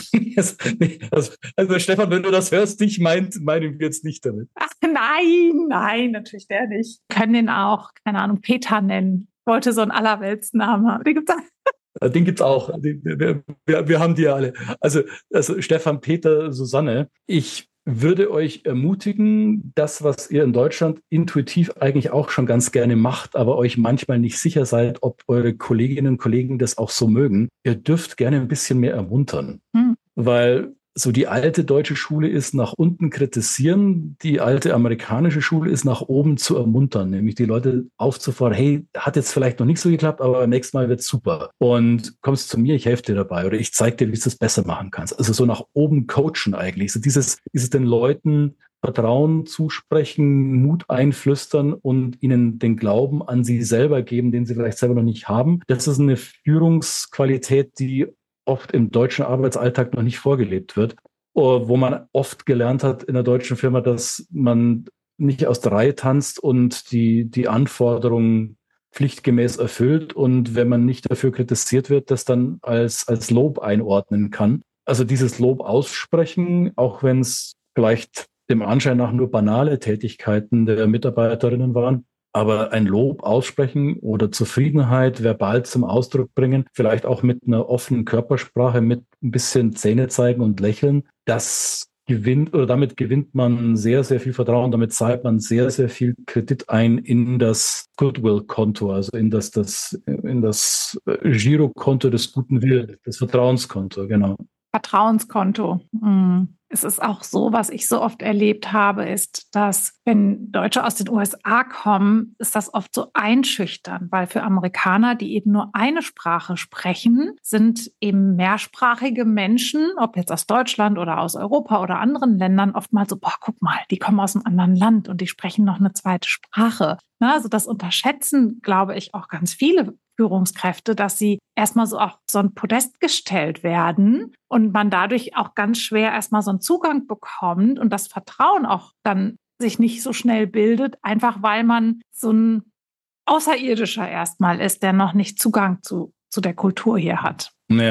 also, also Stefan, wenn du das hörst, dich meint, meinen wir jetzt nicht damit. Ach nein, nein, natürlich der nicht. Wir können den auch, keine Ahnung, Peter nennen. Ich wollte so einen Allerweltsnamen. Den gibt's auch. Den gibt's auch. Wir, wir, wir haben die ja alle. Also, also Stefan, Peter, Susanne. Ich würde euch ermutigen, das, was ihr in Deutschland intuitiv eigentlich auch schon ganz gerne macht, aber euch manchmal nicht sicher seid, ob eure Kolleginnen und Kollegen das auch so mögen. Ihr dürft gerne ein bisschen mehr ermuntern, hm. weil so die alte deutsche Schule ist nach unten kritisieren, die alte amerikanische Schule ist nach oben zu ermuntern, nämlich die Leute aufzufordern, hey, hat jetzt vielleicht noch nicht so geklappt, aber beim nächsten Mal wird's super. Und kommst zu mir, ich helfe dir dabei oder ich zeige dir, wie du das besser machen kannst. Also so nach oben coachen eigentlich. So dieses, dieses den Leuten Vertrauen zusprechen, Mut einflüstern und ihnen den Glauben an sie selber geben, den sie vielleicht selber noch nicht haben. Das ist eine Führungsqualität, die oft im deutschen Arbeitsalltag noch nicht vorgelebt wird, wo man oft gelernt hat in der deutschen Firma, dass man nicht aus der Reihe tanzt und die, die Anforderungen pflichtgemäß erfüllt und wenn man nicht dafür kritisiert wird, das dann als, als Lob einordnen kann. Also dieses Lob aussprechen, auch wenn es vielleicht dem Anschein nach nur banale Tätigkeiten der Mitarbeiterinnen waren, aber ein Lob aussprechen oder Zufriedenheit verbal zum Ausdruck bringen, vielleicht auch mit einer offenen Körpersprache, mit ein bisschen Zähne zeigen und lächeln, das gewinnt oder damit gewinnt man sehr, sehr viel Vertrauen. Damit zahlt man sehr, sehr viel Kredit ein in das Goodwill-Konto, also in das, das, in das Girokonto des guten Willens, das Vertrauenskonto, genau. Vertrauenskonto. Hm. Es ist auch so, was ich so oft erlebt habe, ist, dass wenn Deutsche aus den U S A kommen, ist das oft so einschüchternd, weil für Amerikaner, die eben nur eine Sprache sprechen, sind eben mehrsprachige Menschen, ob jetzt aus Deutschland oder aus Europa oder anderen Ländern, oftmals so, boah, guck mal, die kommen aus einem anderen Land und die sprechen noch eine zweite Sprache. Also das unterschätzen, glaube ich, auch ganz viele Führungskräfte, dass sie erstmal so auf so ein Podest gestellt werden und man dadurch auch ganz schwer erstmal so einen Zugang bekommt und das Vertrauen auch dann sich nicht so schnell bildet, einfach weil man so ein Außerirdischer erstmal ist, der noch nicht Zugang zu, zu der Kultur hier hat. Ja,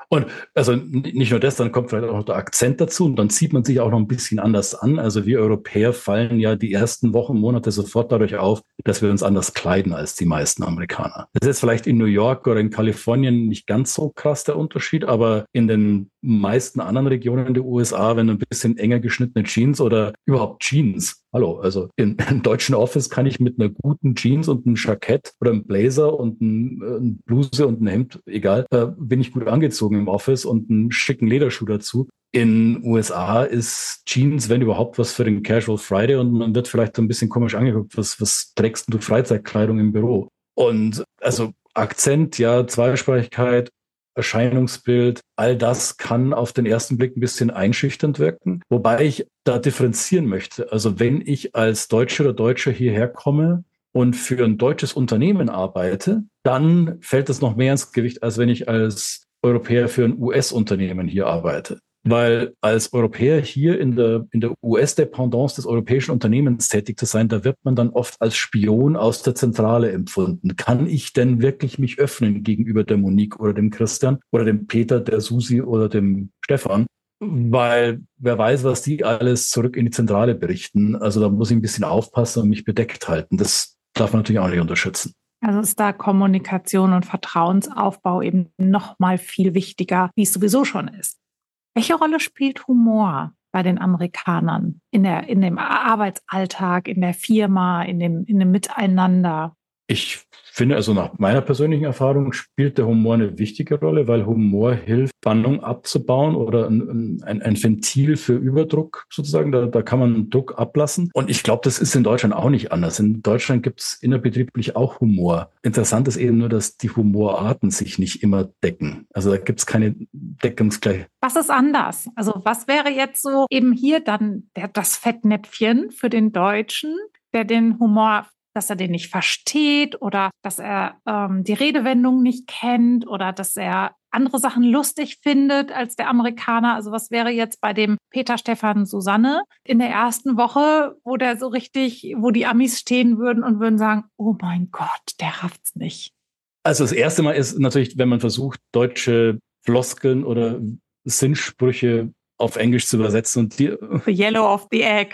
Und also nicht nur das, dann kommt vielleicht auch noch der Akzent dazu und dann zieht man sich auch noch ein bisschen anders an. Also wir Europäer fallen ja die ersten Wochen, Monate sofort dadurch auf, dass wir uns anders kleiden als die meisten Amerikaner. Das ist vielleicht in New York oder in Kalifornien nicht ganz so krass der Unterschied, aber in den meisten anderen Regionen der U S A, wenn du ein bisschen enger geschnittene Jeans oder überhaupt Jeans, hallo, also in, im deutschen Office kann ich mit einer guten Jeans und einem Jackett oder einem Blazer und ein, ein Bluse und ein Hemd, egal, äh, bin ich gut angezogen im Office und einen schicken Lederschuh dazu. In U S A ist Jeans, wenn überhaupt, was für den Casual Friday und man wird vielleicht so ein bisschen komisch angeguckt, was, was trägst du Freizeitkleidung im Büro? Und also Akzent, ja, Zweisprachigkeit, Erscheinungsbild, all das kann auf den ersten Blick ein bisschen einschüchternd wirken, wobei ich da differenzieren möchte. Also wenn ich als Deutsche oder Deutscher hierher komme und für ein deutsches Unternehmen arbeite, dann fällt das noch mehr ins Gewicht, als wenn ich als Europäer für ein U S-Unternehmen hier arbeite. Weil als Europäer hier in der, in der U S-Dependance des europäischen Unternehmens tätig zu sein, da wird man dann oft als Spion aus der Zentrale empfunden. Kann ich denn wirklich mich öffnen gegenüber der Monique oder dem Christian oder dem Peter, der Susi oder dem Stefan? Weil wer weiß, was die alles zurück in die Zentrale berichten. Also da muss ich ein bisschen aufpassen und mich bedeckt halten. Das darf man natürlich auch nicht unterschätzen. Also ist da Kommunikation und Vertrauensaufbau eben noch mal viel wichtiger, wie es sowieso schon ist. Welche Rolle spielt Humor bei den Amerikanern in der, in dem Arbeitsalltag, in der Firma, in dem, in dem Miteinander? Ich finde, also nach meiner persönlichen Erfahrung spielt der Humor eine wichtige Rolle, weil Humor hilft, Spannung abzubauen oder ein, ein, ein Ventil für Überdruck sozusagen. Da, da kann man Druck ablassen. Und ich glaube, das ist in Deutschland auch nicht anders. In Deutschland gibt es innerbetrieblich auch Humor. Interessant ist eben nur, dass die Humorarten sich nicht immer decken. Also da gibt es keine Deckungsgleich. Was ist anders? Also was wäre jetzt so eben hier dann der, das Fettnäpfchen für den Deutschen, der den Humor, dass er den nicht versteht oder dass er ähm, die Redewendung nicht kennt oder dass er andere Sachen lustig findet als der Amerikaner. Also was wäre jetzt bei dem Peter, Stefan, Susanne in der ersten Woche, wo der so richtig, wo die Amis stehen würden und würden sagen, oh mein Gott, der rafft's nicht. Also das erste Mal ist natürlich, wenn man versucht, deutsche Floskeln oder Sinnsprüche auf Englisch zu übersetzen und die The yellow of the egg.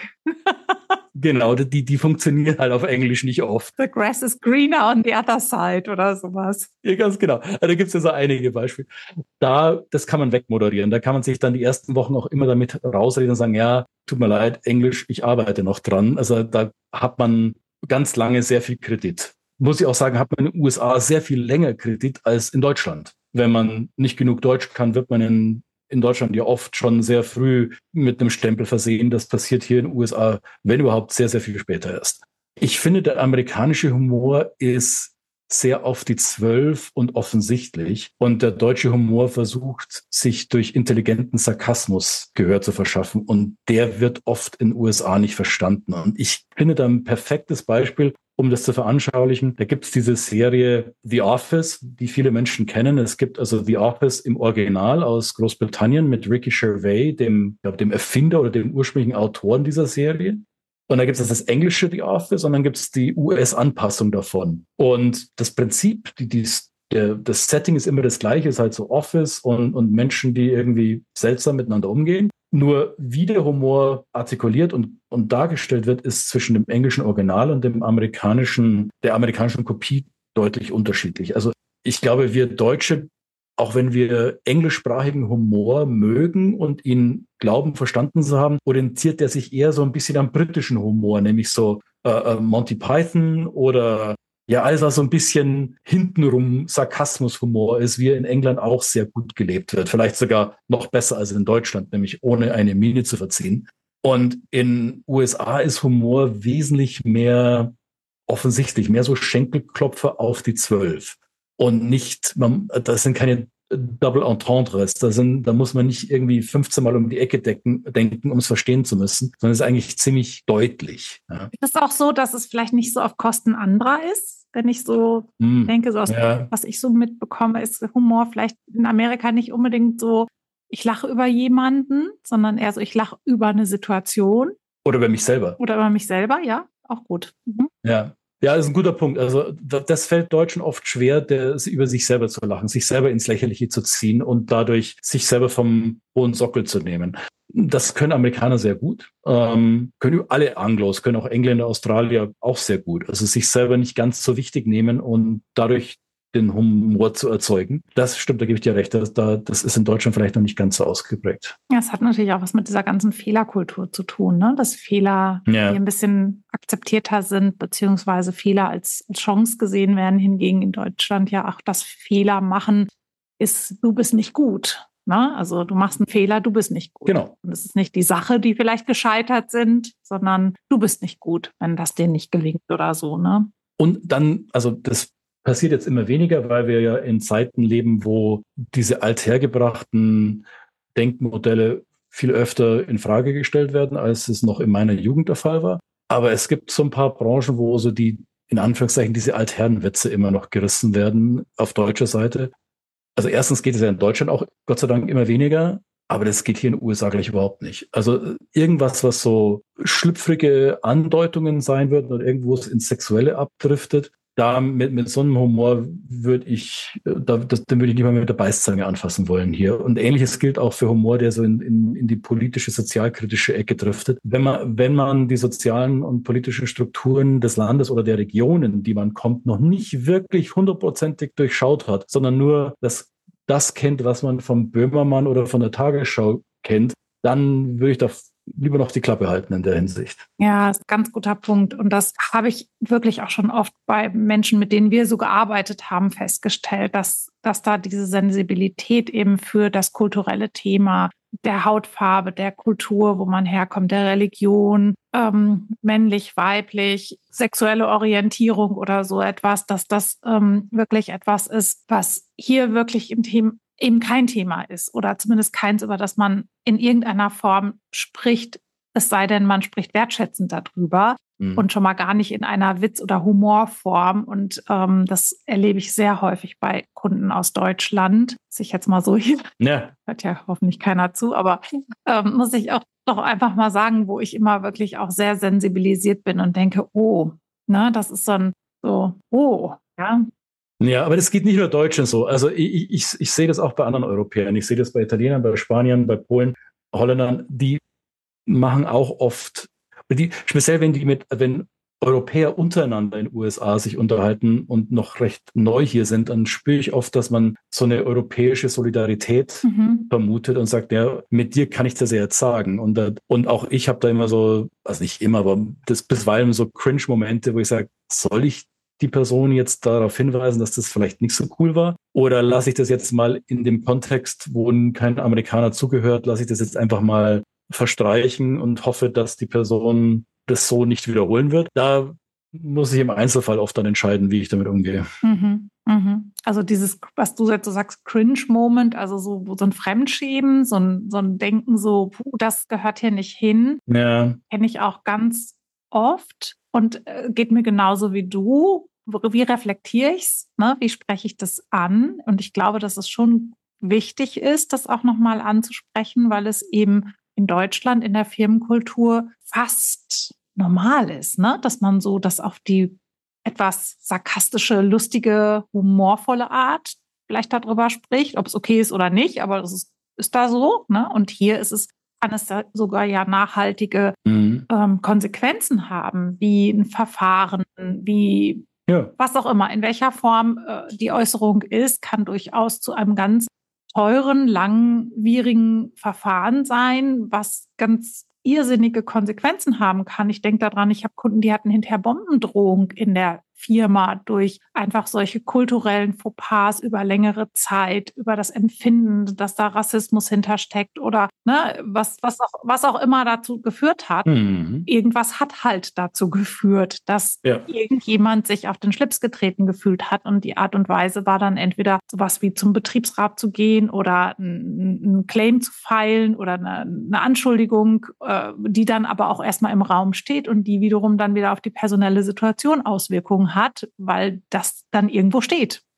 Genau, die, die funktionieren halt auf Englisch nicht oft. The grass is greener on the other side oder sowas. Ja, ganz genau. Also da gibt es ja so einige Beispiele. Da, das kann man wegmoderieren. Da kann man sich dann die ersten Wochen auch immer damit rausreden und sagen, ja, tut mir leid, Englisch, ich arbeite noch dran. Also da hat man ganz lange sehr viel Kredit. Muss ich auch sagen, hat man in den U S A sehr viel länger Kredit als in Deutschland. Wenn man nicht genug Deutsch kann, wird man in in Deutschland ja oft schon sehr früh mit einem Stempel versehen. Das passiert hier in den U S A, wenn überhaupt, sehr, sehr viel später erst. Ich finde, der amerikanische Humor ist sehr auf die Zwölf und offensichtlich. Und der deutsche Humor versucht, sich durch intelligenten Sarkasmus Gehör zu verschaffen. Und der wird oft in den U S A nicht verstanden. Und ich finde da ein perfektes Beispiel, um das zu veranschaulichen. Da gibt es diese Serie The Office, die viele Menschen kennen. Es gibt also The Office im Original aus Großbritannien mit Ricky Gervais, dem, ich glaube, dem Erfinder oder dem ursprünglichen Autoren dieser Serie. Und dann gibt es das englische The Office und dann gibt es die U S-Anpassung davon. Und das Prinzip, die, die, der, das Setting ist immer das gleiche, ist halt so Office und, und Menschen, die irgendwie seltsam miteinander umgehen. Nur wie der Humor artikuliert und, und dargestellt wird, ist zwischen dem englischen Original und dem amerikanischen, der amerikanischen Kopie deutlich unterschiedlich. Also ich glaube, wir Deutsche, auch wenn wir englischsprachigen Humor mögen und ihn glauben, verstanden zu haben, orientiert er sich eher so ein bisschen am britischen Humor, nämlich so äh, Monty Python oder ja, alles, was so ein bisschen hintenrum Sarkasmushumor ist, wie er in England auch sehr gut gelebt wird. Vielleicht sogar noch besser als in Deutschland, nämlich ohne eine Miene zu verziehen. Und in U S A ist Humor wesentlich mehr offensichtlich, mehr so Schenkelklopfer auf die Zwölf. Und nicht, man, das sind keine Double Entendres, da, sind, da muss man nicht irgendwie fünfzehn Mal um die Ecke decken, denken, um es verstehen zu müssen, sondern es ist eigentlich ziemlich deutlich. Ja. Ist es auch so, dass es vielleicht nicht so auf Kosten anderer ist? Wenn ich so hm, denke, so aus, ja. was ich so mitbekomme, ist Humor vielleicht in Amerika nicht unbedingt so, ich lache über jemanden, sondern eher so, ich lache über eine Situation. Oder über mich selber. Oder über mich selber, ja, auch gut. Mhm. Ja. Ja, das ist ein guter Punkt. Also das fällt Deutschen oft schwer, der, über sich selber zu lachen, sich selber ins Lächerliche zu ziehen und dadurch sich selber vom hohen Sockel zu nehmen. Das können Amerikaner sehr gut, ähm, können alle Anglos, können auch Engländer, Australier auch sehr gut. Also sich selber nicht ganz so wichtig nehmen und dadurch den Humor zu erzeugen. Das stimmt, da gebe ich dir recht. Das, da, das ist in Deutschland vielleicht noch nicht ganz so ausgeprägt. Ja, es hat natürlich auch was mit dieser ganzen Fehlerkultur zu tun, ne? Dass Fehler Ja. hier ein bisschen akzeptierter sind, beziehungsweise Fehler als Chance gesehen werden. Hingegen in Deutschland ja auch das Fehler machen ist, du bist nicht gut. Ne? Also du machst einen Fehler, du bist nicht gut. Genau. Und es ist nicht die Sache, die vielleicht gescheitert sind, sondern du bist nicht gut, wenn das dir nicht gelingt oder so. Ne? Und dann, also das passiert jetzt immer weniger, weil wir ja in Zeiten leben, wo diese althergebrachten Denkmodelle viel öfter in Frage gestellt werden, als es noch in meiner Jugend der Fall war. Aber es gibt so ein paar Branchen, wo so die, in Anführungszeichen, diese Altherrenwitze immer noch gerissen werden auf deutscher Seite. Also erstens geht es ja in Deutschland auch Gott sei Dank immer weniger, aber das geht hier in den U S A gleich überhaupt nicht. Also irgendwas, was so schlüpfrige Andeutungen sein würden oder irgendwo es ins Sexuelle abdriftet, da mit, mit so einem Humor würde ich, da, das, den würde ich nicht mal mit der Beißzange anfassen wollen hier. Und Ähnliches gilt auch für Humor, der so in, in, in die politische, sozialkritische Ecke driftet. Wenn man, wenn man die sozialen und politischen Strukturen des Landes oder der Regionen, die man kommt, noch nicht wirklich hundertprozentig durchschaut hat, sondern nur das, das kennt, was man vom Böhmermann oder von der Tagesschau kennt, dann würde ich da lieber noch die Klappe halten in der Hinsicht. Ja, ist ein ganz guter Punkt. Und das habe ich wirklich auch schon oft bei Menschen, mit denen wir so gearbeitet haben, festgestellt, dass, dass da diese Sensibilität eben für das kulturelle Thema der Hautfarbe, der Kultur, wo man herkommt, der Religion, ähm, männlich, weiblich, sexuelle Orientierung oder so etwas, dass das ähm, wirklich etwas ist, was hier wirklich im Thema eben kein Thema ist oder zumindest keins, über das man in irgendeiner Form spricht, es sei denn, man spricht wertschätzend darüber mhm. und schon mal gar nicht in einer Witz- oder Humorform. Und ähm, das erlebe ich sehr häufig bei Kunden aus Deutschland. Sich jetzt mal so hier, ja. hört ja hoffentlich keiner zu, aber ähm, muss ich auch doch einfach mal sagen, wo ich immer wirklich auch sehr sensibilisiert bin und denke, oh, ne, das ist so ein, so, oh, ja. Ja, aber das geht nicht nur Deutschen so. Also ich, ich, ich sehe das auch bei anderen Europäern. Ich sehe das bei Italienern, bei Spaniern, bei Polen, Holländern. Die machen auch oft, die, speziell wenn die mit, wenn Europäer untereinander in den U S A sich unterhalten und noch recht neu hier sind, dann spüre ich oft, dass man so eine europäische Solidarität mhm. vermutet und sagt, ja, mit dir kann ich das ja jetzt sagen. Und, und auch ich habe da immer so, also nicht immer, aber das bisweilen so Cringe-Momente, wo ich sage, soll ich die Person jetzt darauf hinweisen, dass das vielleicht nicht so cool war? Oder lasse ich das jetzt mal in dem Kontext, wo kein Amerikaner zugehört, lasse ich das jetzt einfach mal verstreichen und hoffe, dass die Person das so nicht wiederholen wird? Da muss ich im Einzelfall oft dann entscheiden, wie ich damit umgehe. Mhm, mhm. Also dieses, was du jetzt so sagst, Cringe-Moment, also so, so ein Fremdschämen, so ein, so ein Denken so, puh, das gehört hier nicht hin. Ja. Kenne ich auch ganz oft und äh, geht mir genauso wie du. Wie reflektiere ich es? Ne? Wie spreche ich das an? Und ich glaube, dass es schon wichtig ist, das auch nochmal anzusprechen, weil es eben in Deutschland in der Firmenkultur fast normal ist, ne? Dass man so das auf die etwas sarkastische, lustige, humorvolle Art vielleicht darüber spricht, ob es okay ist oder nicht, aber das ist, ist da so. Ne? Und hier ist es, kann es da sogar ja nachhaltige mhm. ähm, Konsequenzen haben, wie ein Verfahren, wie ja. was auch immer, in welcher Form äh, die Äußerung ist, kann durchaus zu einem ganz teuren, langwierigen Verfahren sein, was ganz irrsinnige Konsequenzen haben kann. Ich denke daran, ich habe Kunden, die hatten hinterher Bombendrohung in der Firma durch einfach solche kulturellen Fauxpas über längere Zeit, über das Empfinden, dass da Rassismus hintersteckt oder ne, was, was, auch, was auch immer dazu geführt hat. Mhm. Irgendwas hat halt dazu geführt, dass ja. irgendjemand sich auf den Schlips getreten gefühlt hat und die Art und Weise war dann entweder sowas wie zum Betriebsrat zu gehen oder einen Claim zu feilen oder eine, eine Anschuldigung, äh, die dann aber auch erstmal im Raum steht und die wiederum dann wieder auf die personelle Situation Auswirkungen hat, weil das dann irgendwo steht. Ne?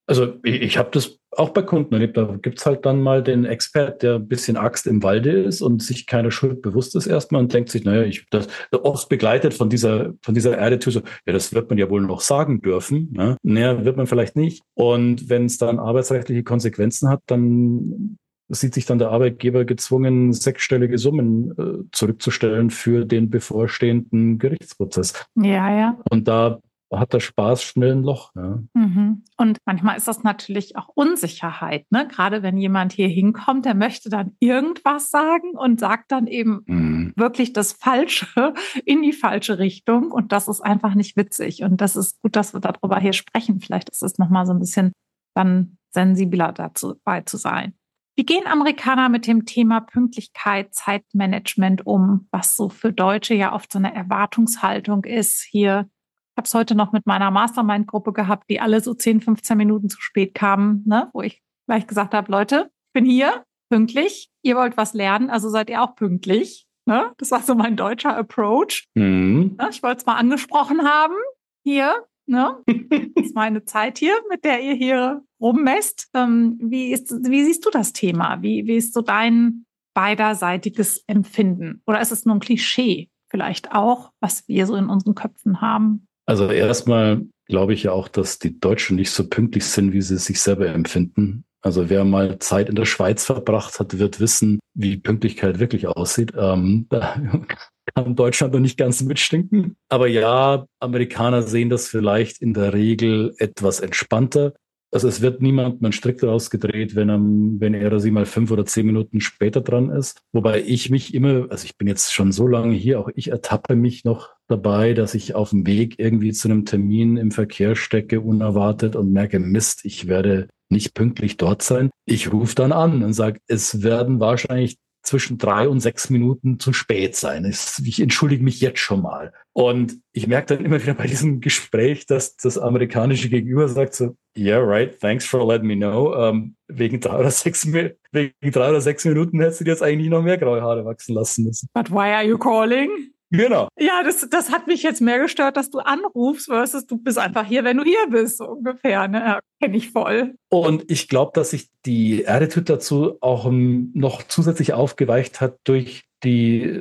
Also ich, ich habe das auch bei Kunden erlebt. Da gibt's halt dann mal den Expert, der ein bisschen Axt im Walde ist und sich keiner Schuld bewusst ist erstmal und denkt sich, naja, ich das oft begleitet von dieser von dieser Attitude, so, ja, das wird man ja wohl noch sagen dürfen. Ne? Naja, wird man vielleicht nicht. Und wenn es dann arbeitsrechtliche Konsequenzen hat, dann sieht sich dann der Arbeitgeber gezwungen, sechsstellige Summen äh, zurückzustellen für den bevorstehenden Gerichtsprozess. Ja, ja. Und da hat der Spaß schnell ein Loch. Ja. Mhm. Und manchmal ist das natürlich auch Unsicherheit, ne? Gerade wenn jemand hier hinkommt, der möchte dann irgendwas sagen und sagt dann eben mhm. wirklich das Falsche in die falsche Richtung. Und das ist einfach nicht witzig. Und das ist gut, dass wir darüber hier sprechen. Vielleicht ist es nochmal so ein bisschen dann sensibler dazu bei zu sein. Wie gehen Amerikaner mit dem Thema Pünktlichkeit, Zeitmanagement um, was so für Deutsche ja oft so eine Erwartungshaltung ist hier? Ich habe es heute noch mit meiner Mastermind-Gruppe gehabt, die alle so zehn, fünfzehn Minuten zu spät kamen, ne? Wo ich gleich gesagt habe, Leute, ich bin hier, pünktlich, ihr wollt was lernen, also seid ihr auch pünktlich. Ne? Das war so mein deutscher Approach. Mhm. Ne? Ich wollte es mal angesprochen haben, hier, ne? Das ist meine Zeit hier, mit der ihr hier rummesst. Ähm, wie, ist, wie siehst du das Thema? Wie, wie ist so dein beiderseitiges Empfinden? Oder ist es nur ein Klischee vielleicht auch, was wir so in unseren Köpfen haben? Also erstmal glaube ich ja auch, dass die Deutschen nicht so pünktlich sind, wie sie sich selber empfinden. Also wer mal Zeit in der Schweiz verbracht hat, wird wissen, wie Pünktlichkeit wirklich aussieht. Ähm, da kann Deutschland noch nicht ganz mitstinken. Aber ja, Amerikaner sehen das vielleicht in der Regel etwas entspannter. Also es wird niemandem einen Strick daraus gedreht, wenn er, wenn er oder sie mal fünf oder zehn Minuten später dran ist. Wobei ich mich immer, also ich bin jetzt schon so lange hier, auch ich ertappe mich noch dabei, dass ich auf dem Weg irgendwie zu einem Termin im Verkehr stecke, unerwartet und merke, Mist, ich werde nicht pünktlich dort sein. Ich rufe dann an und sage, es werden wahrscheinlich zwischen drei und sechs Minuten zu spät sein. Ich, ich entschuldige mich jetzt schon mal. Und ich merke dann immer wieder bei diesem Gespräch, dass das amerikanische Gegenüber sagt so, yeah, right, thanks for letting me know. Um, wegen drei oder sechs, wegen drei oder sechs Minuten hättest du dir jetzt eigentlich noch mehr graue Haare wachsen lassen müssen. But why are you calling? Genau. Ja, das, das hat mich jetzt mehr gestört, dass du anrufst, versus du bist einfach hier, wenn du hier bist, so ungefähr. Ne? Ja, kenn ich voll. Und ich glaube, dass sich die Attitude dazu auch um, noch zusätzlich aufgeweicht hat durch die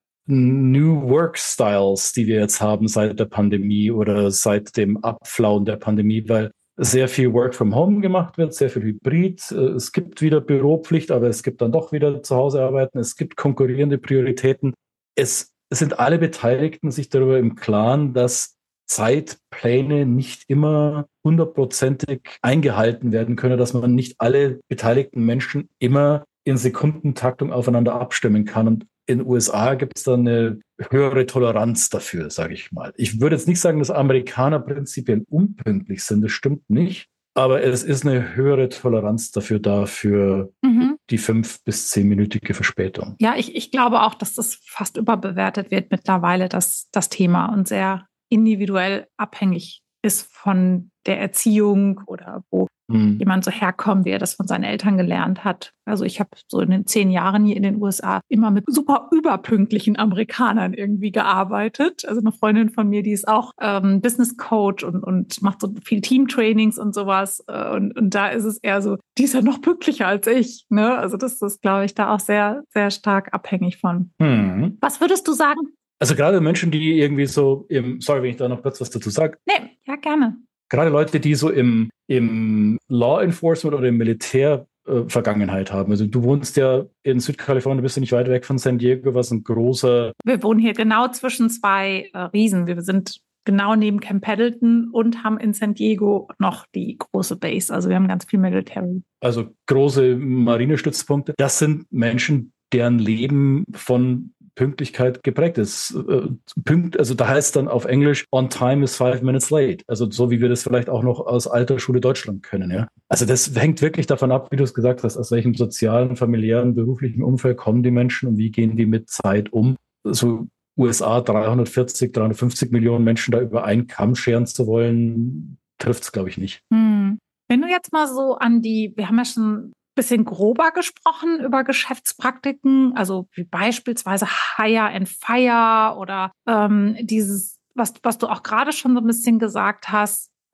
New Work Styles, die wir jetzt haben seit der Pandemie oder seit dem Abflauen der Pandemie, weil sehr viel Work from Home gemacht wird, sehr viel Hybrid. Es gibt wieder Büropflicht, aber es gibt dann doch wieder zu Hause arbeiten. Es gibt konkurrierende Prioritäten. Es Es sind alle Beteiligten sich darüber im Klaren, dass Zeitpläne nicht immer hundertprozentig eingehalten werden können, dass man nicht alle beteiligten Menschen immer in Sekundentaktung aufeinander abstimmen kann. Und in den U S A gibt es dann eine höhere Toleranz dafür, sage ich mal. Ich würde jetzt nicht sagen, dass Amerikaner prinzipiell unpünktlich sind, das stimmt nicht. Aber es ist eine höhere Toleranz dafür da, für mhm. die fünf- bis zehnminütige Verspätung. Ja, ich, ich glaube auch, dass das fast überbewertet wird mittlerweile, das, das Thema, und sehr individuell abhängig ist von der Erziehung oder wo mhm. jemand so herkommt, wie er das von seinen Eltern gelernt hat. Also ich habe so in den zehn Jahren hier in den U S A immer mit super überpünktlichen Amerikanern irgendwie gearbeitet. Also eine Freundin von mir, die ist auch ähm, Business Coach und, und macht so viel Teamtrainings und sowas. Und, und da ist es eher so, die ist ja noch pünktlicher als ich. Ne? Also das ist, glaube ich, da auch sehr, sehr stark abhängig von. Mhm. Was würdest du sagen? Also gerade Menschen, die irgendwie so im, sorry, wenn ich da noch kurz was dazu sage. Nee, ja, gerne. Gerade Leute, die so im, im Law Enforcement oder im Militär äh, Vergangenheit haben. Also du wohnst ja in Südkalifornien, bist du nicht weit weg von San Diego, was ein großer... Wir wohnen hier genau zwischen zwei äh, Riesen. Wir sind genau neben Camp Pendleton und haben in San Diego noch die große Base. Also wir haben ganz viel Military. Also große Marinestützpunkte. Das sind Menschen, deren Leben von Pünktlichkeit geprägt ist. Pünkt, also da heißt dann auf Englisch, on time is five minutes late. Also so wie wir das vielleicht auch noch aus alter Schule Deutschland können, ja. Also das hängt wirklich davon ab, wie du es gesagt hast, aus welchem sozialen, familiären, beruflichen Umfeld kommen die Menschen und wie gehen die mit Zeit um. So U S A dreihundertvierzig, dreihundertfünfzig Millionen Menschen da über einen Kamm scheren zu wollen, trifft es, glaube ich, nicht. Hm. Wenn du jetzt mal so an die, wir haben ja schon bisschen grober gesprochen über Geschäftspraktiken, also wie beispielsweise Hire and Fire oder ähm, dieses, was, was du auch gerade schon so ein bisschen gesagt hast,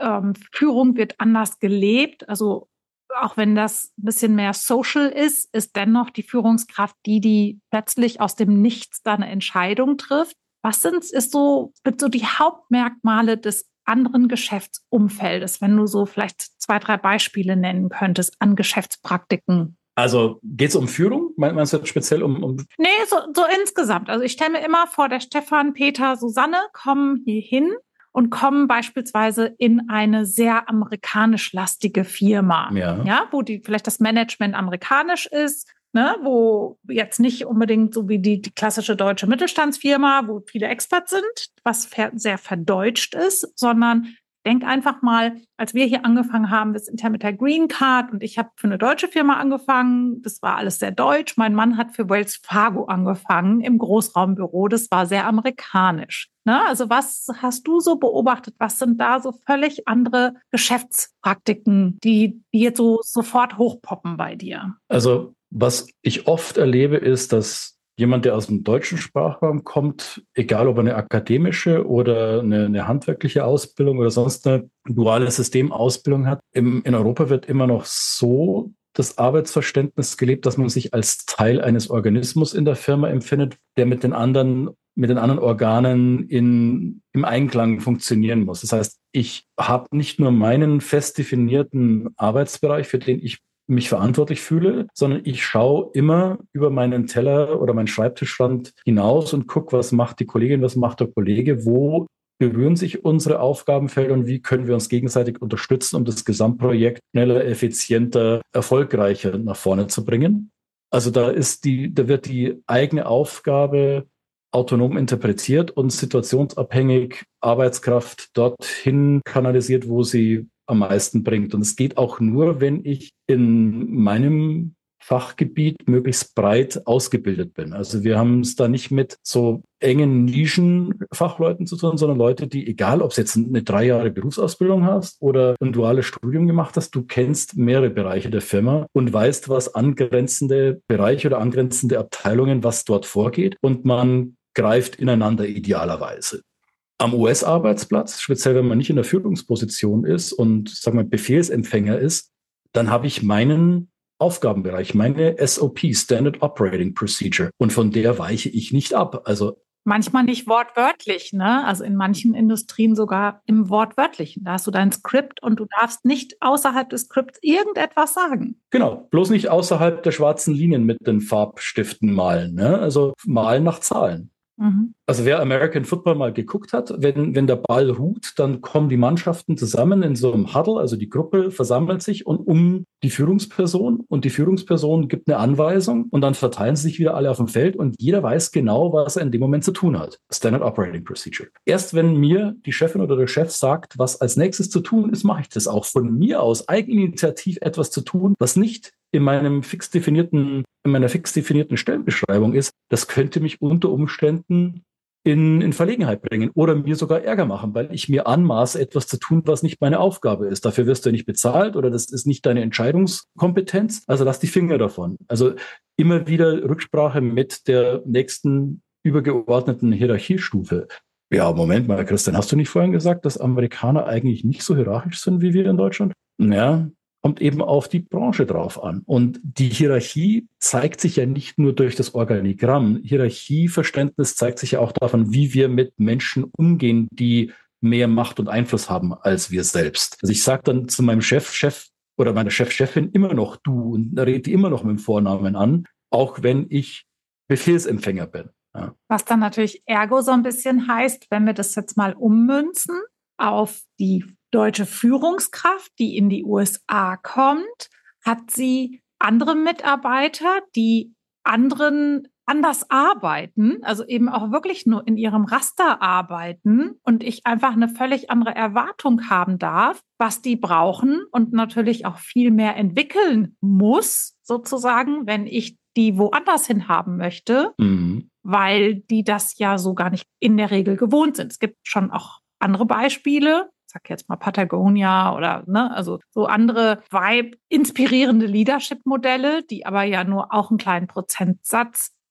ähm, Führung wird anders gelebt. Also auch wenn das ein bisschen mehr social ist, ist dennoch die Führungskraft die, die plötzlich aus dem Nichts da eine Entscheidung trifft. Was sind, ist so, sind so die Hauptmerkmale des anderen Geschäftsumfeldes, wenn du so vielleicht zwei, drei Beispiele nennen könntest an Geschäftspraktiken? Also geht es um Führung? Meinst du jetzt speziell um... um nee, so, so insgesamt. Also ich stelle mir immer vor, der Stefan, Peter, Susanne kommen hier hin und kommen beispielsweise in eine sehr amerikanisch lastige Firma, ja. Ja, wo die vielleicht das Management amerikanisch ist, ne, wo jetzt nicht unbedingt so wie die, die klassische deutsche Mittelstandsfirma, wo viele Expats sind, was sehr verdeutscht ist, sondern denk einfach mal, als wir hier angefangen haben, wir sind ja mit der Green Card und ich habe für eine deutsche Firma angefangen. Das war alles sehr deutsch. Mein Mann hat für Wells Fargo angefangen im Großraumbüro. Das war sehr amerikanisch. Ne? Also was hast du so beobachtet? Was sind da so völlig andere Geschäftspraktiken, die, die jetzt so sofort hochpoppen bei dir? Also was ich oft erlebe, ist, dass jemand, der aus dem deutschen Sprachraum kommt, egal ob er eine akademische oder eine, eine handwerkliche Ausbildung oder sonst eine duale Systemausbildung hat, im, in Europa wird immer noch so das Arbeitsverständnis gelebt, dass man sich als Teil eines Organismus in der Firma empfindet, der mit den anderen, mit den anderen Organen in, im Einklang funktionieren muss. Das heißt, ich habe nicht nur meinen fest definierten Arbeitsbereich, für den ich mich verantwortlich fühle, sondern ich schaue immer über meinen Teller oder meinen Schreibtischrand hinaus und gucke, was macht die Kollegin, was macht der Kollege, wo berühren sich unsere Aufgabenfelder und wie können wir uns gegenseitig unterstützen, um das Gesamtprojekt schneller, effizienter, erfolgreicher nach vorne zu bringen. Also da ist die, da wird die eigene Aufgabe autonom interpretiert und situationsabhängig Arbeitskraft dorthin kanalisiert, wo sie am meisten bringt. Und es geht auch nur, wenn ich in meinem Fachgebiet möglichst breit ausgebildet bin. Also wir haben es da nicht mit so engen Nischenfachleuten zu tun, sondern Leute, die, egal ob es jetzt eine drei Jahre Berufsausbildung hast oder ein duales Studium gemacht hast, du kennst mehrere Bereiche der Firma und weißt, was angrenzende Bereiche oder angrenzende Abteilungen, was dort vorgeht, und man greift ineinander idealerweise. Am U S-Arbeitsplatz, speziell wenn man nicht in der Führungsposition ist und, sagen wir, Befehlsempfänger ist, dann habe ich meinen Aufgabenbereich, meine S O P, Standard Operating Procedure, und von der weiche ich nicht ab. Also manchmal nicht wortwörtlich, ne? Also in manchen Industrien sogar im Wortwörtlichen. Da hast du dein Skript und du darfst nicht außerhalb des Skripts irgendetwas sagen. Genau, bloß nicht außerhalb der schwarzen Linien mit den Farbstiften malen, ne? Also malen nach Zahlen. Mhm. Also wer American Football mal geguckt hat, wenn, wenn der Ball ruht, dann kommen die Mannschaften zusammen in so einem Huddle, also die Gruppe versammelt sich und um die Führungsperson, und die Führungsperson gibt eine Anweisung und dann verteilen sich wieder alle auf dem Feld und jeder weiß genau, was er in dem Moment zu tun hat. Standard Operating Procedure. Erst wenn mir die Chefin oder der Chef sagt, was als nächstes zu tun ist, mache ich das auch von mir aus, eigeninitiativ etwas zu tun, was nicht in meinem fix definierten, in meiner fix definierten Stellenbeschreibung ist. Das könnte mich unter Umständen in, in Verlegenheit bringen oder mir sogar Ärger machen, weil ich mir anmaße, etwas zu tun, was nicht meine Aufgabe ist. Dafür wirst du nicht bezahlt oder das ist nicht deine Entscheidungskompetenz. Also lass die Finger davon. Also immer wieder Rücksprache mit der nächsten übergeordneten Hierarchiestufe. Ja, Moment mal, Christian, hast du nicht vorhin gesagt, dass Amerikaner eigentlich nicht so hierarchisch sind wie wir in Deutschland? Ja, kommt eben auf die Branche drauf an. Und die Hierarchie zeigt sich ja nicht nur durch das Organigramm. Hierarchieverständnis zeigt sich ja auch davon, wie wir mit Menschen umgehen, die mehr Macht und Einfluss haben als wir selbst. Also ich sage dann zu meinem Chef, Chef oder meiner Chef-Chefin immer noch du und rede die immer noch mit dem Vornamen an, auch wenn ich Befehlsempfänger bin. Ja. Was dann natürlich ergo so ein bisschen heißt, wenn wir das jetzt mal ummünzen auf die deutsche Führungskraft, die in die U S A kommt, hat sie andere Mitarbeiter, die anderen anders arbeiten, also eben auch wirklich nur in ihrem Raster arbeiten und ich einfach eine völlig andere Erwartung haben darf, was die brauchen und natürlich auch viel mehr entwickeln muss, sozusagen, wenn ich die woanders hin haben möchte, mhm. weil die das ja so gar nicht in der Regel gewohnt sind. Es gibt schon auch andere Beispiele, ich sag jetzt mal Patagonia oder ne, also so andere Vibe, inspirierende Leadership-Modelle, die aber ja nur auch einen kleinen Prozentsatz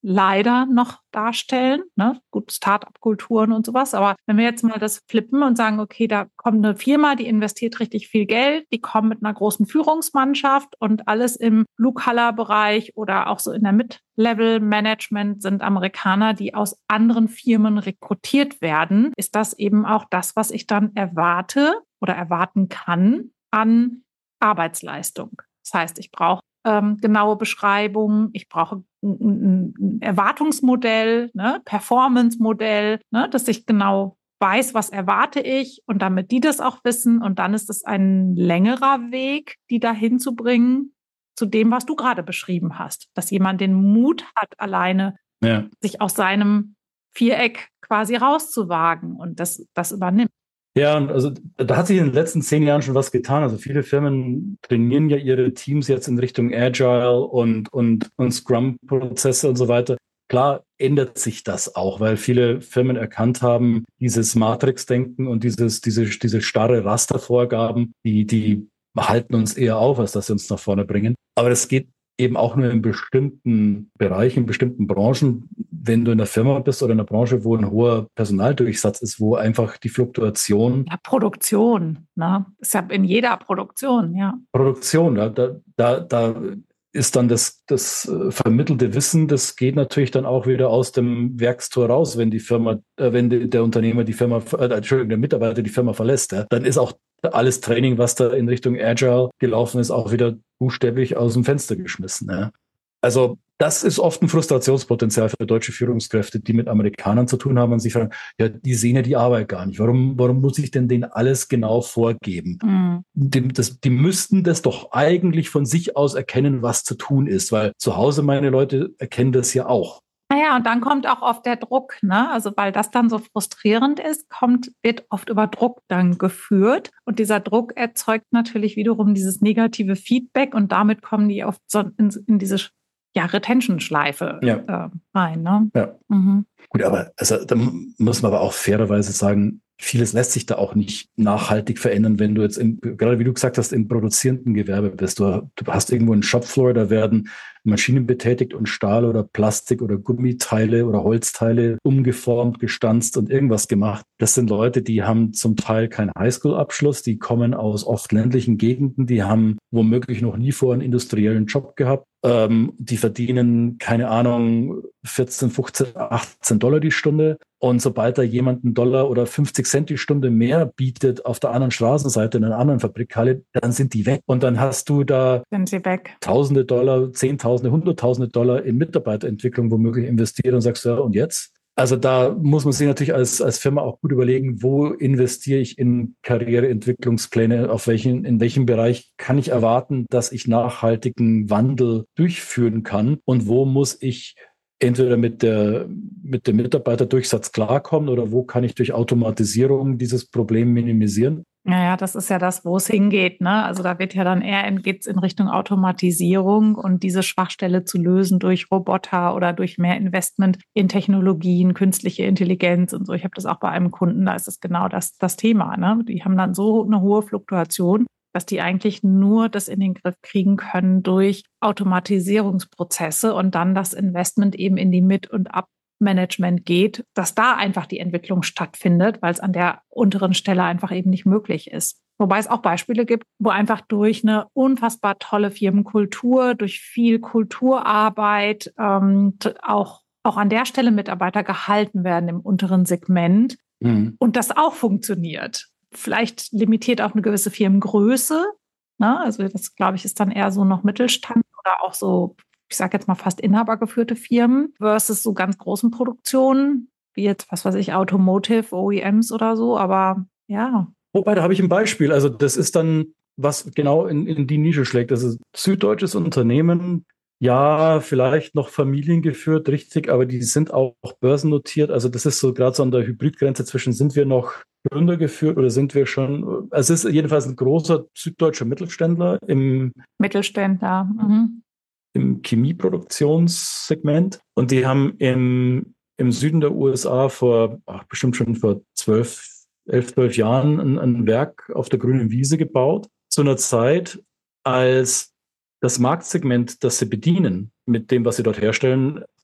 leider noch darstellen, ne? Gut, Start-up-Kulturen und sowas. Aber wenn wir jetzt mal das flippen und sagen, okay, da kommt eine Firma, die investiert richtig viel Geld, die kommen mit einer großen Führungsmannschaft und alles im Blue-Color-Bereich oder auch so in der Mid-Level-Management sind Amerikaner, die aus anderen Firmen rekrutiert werden, ist das eben auch das, was ich dann erwarte oder erwarten kann an Arbeitsleistung. Das heißt, ich brauche ähm, genaue Beschreibungen, ich brauche ein, ein, ein Erwartungsmodell, ne, Performance-Modell, ne, dass ich genau weiß, was erwarte ich und damit die das auch wissen. Und dann ist es ein längerer Weg, die dahin zu bringen, zu dem, was du gerade beschrieben hast. Dass jemand den Mut hat, alleine ja. sich aus seinem Viereck quasi rauszuwagen und das, das übernimmt. Ja, also da hat sich in den letzten zehn Jahren schon was getan. Also viele Firmen trainieren ja ihre Teams jetzt in Richtung Agile und, und, und Scrum-Prozesse und so weiter. Klar ändert sich das auch, weil viele Firmen erkannt haben, dieses Matrix-Denken und dieses, diese, diese starre Rastervorgaben, die, die halten uns eher auf, als dass sie uns nach vorne bringen. Aber das geht eben auch nur in bestimmten Bereichen, in bestimmten Branchen. Wenn du in einer Firma bist oder in einer Branche, wo ein hoher Personaldurchsatz ist, wo einfach die Fluktuation... Ja, Produktion, ne? Ist ja in jeder Produktion, ja. Produktion, da, da, da ist dann das, das vermittelte Wissen, das geht natürlich dann auch wieder aus dem Werkstor raus, wenn die Firma, äh, wenn die, der Unternehmer die Firma, äh, Entschuldigung, der Mitarbeiter die Firma verlässt. Ja, dann ist auch alles Training, was da in Richtung Agile gelaufen ist, auch wieder buchstäblich aus dem Fenster geschmissen. Ja. Also das ist oft ein Frustrationspotenzial für deutsche Führungskräfte, die mit Amerikanern zu tun haben und sich fragen, ja, die sehen ja die Arbeit gar nicht. Warum, warum muss ich denn denen alles genau vorgeben? Mhm. Die, das, die müssten das doch eigentlich von sich aus erkennen, was zu tun ist, weil zu Hause meine Leute erkennen das ja auch. Naja, und dann kommt auch oft der Druck, ne? Also weil das dann so frustrierend ist, kommt, wird oft über Druck dann geführt. Und dieser Druck erzeugt natürlich wiederum dieses negative Feedback und damit kommen die oft so in, in diese ja, Retention-Schleife ja. äh, rein. Ne? Ja. Mhm. Gut, aber also, da muss man aber auch fairerweise sagen, vieles lässt sich da auch nicht nachhaltig verändern, wenn du jetzt, in, gerade wie du gesagt hast, im produzierenden Gewerbe bist. Du, du hast irgendwo einen Shopfloor, da werden Maschinen betätigt und Stahl oder Plastik oder Gummiteile oder Holzteile umgeformt, gestanzt und irgendwas gemacht. Das sind Leute, die haben zum Teil keinen Highschool-Abschluss, die kommen aus oft ländlichen Gegenden, die haben womöglich noch nie vor einen industriellen Job gehabt. Ähm, die verdienen, keine Ahnung, vierzehn, fünfzehn, achtzehn Dollar die Stunde. Und sobald da jemand einen Dollar oder fünfzig Cent die Stunde mehr bietet auf der anderen Straßenseite in einer anderen Fabrikhalle, dann sind die weg. Und dann hast du da sind sie weg. Tausende Dollar, Zehntausende, Hunderttausende Dollar in Mitarbeiterentwicklung womöglich investiert und sagst, ja, und jetzt? Also da muss man sich natürlich als, als Firma auch gut überlegen, wo investiere ich in Karriereentwicklungspläne, auf welchen, in welchem Bereich kann ich erwarten, dass ich nachhaltigen Wandel durchführen kann und wo muss ich entweder mit der, mit dem Mitarbeiterdurchsatz klarkommen oder wo kann ich durch Automatisierung dieses Problem minimisieren? Naja, das ist ja das, wo es hingeht, ne? Also da wird ja dann eher in, geht's in Richtung Automatisierung und diese Schwachstelle zu lösen durch Roboter oder durch mehr Investment in Technologien, künstliche Intelligenz und so. Ich habe das auch bei einem Kunden, da ist es genau das, das Thema, ne? Die haben dann so eine hohe Fluktuation, dass die eigentlich nur das in den Griff kriegen können durch Automatisierungsprozesse und dann das Investment eben in die Mit- und Abmanagement geht, dass da einfach die Entwicklung stattfindet, weil es an der unteren Stelle einfach eben nicht möglich ist. Wobei es auch Beispiele gibt, wo einfach durch eine unfassbar tolle Firmenkultur, durch viel Kulturarbeit ähm, auch, auch an der Stelle Mitarbeiter gehalten werden im unteren Segment mhm. und das auch funktioniert. Vielleicht limitiert auch eine gewisse Firmengröße. Ne? Also das, glaube ich, ist dann eher so noch Mittelstand oder auch so, ich sage jetzt mal fast inhabergeführte Firmen versus so ganz großen Produktionen, wie jetzt, was weiß ich, Automotive, O E Ms oder so. Aber ja. Wobei, da habe ich ein Beispiel. Also das ist dann, was genau in, in die Nische schlägt. Das ist ein süddeutsches Unternehmen, ja, vielleicht noch familiengeführt, richtig, aber die sind auch börsennotiert. Also das ist so gerade so an der Hybridgrenze zwischen, sind wir noch gründergeführt oder sind wir schon, also es ist jedenfalls ein großer süddeutscher Mittelständler im Mittelständler, mhm. im Chemieproduktionssegment. Und die haben im, im Süden der U S A vor, ach, bestimmt schon vor zwölf, elf, zwölf Jahren ein, ein Werk auf der grünen Wiese gebaut. Zu einer Zeit, als das Marktsegment, das sie bedienen, mit dem, was sie dort herstellen,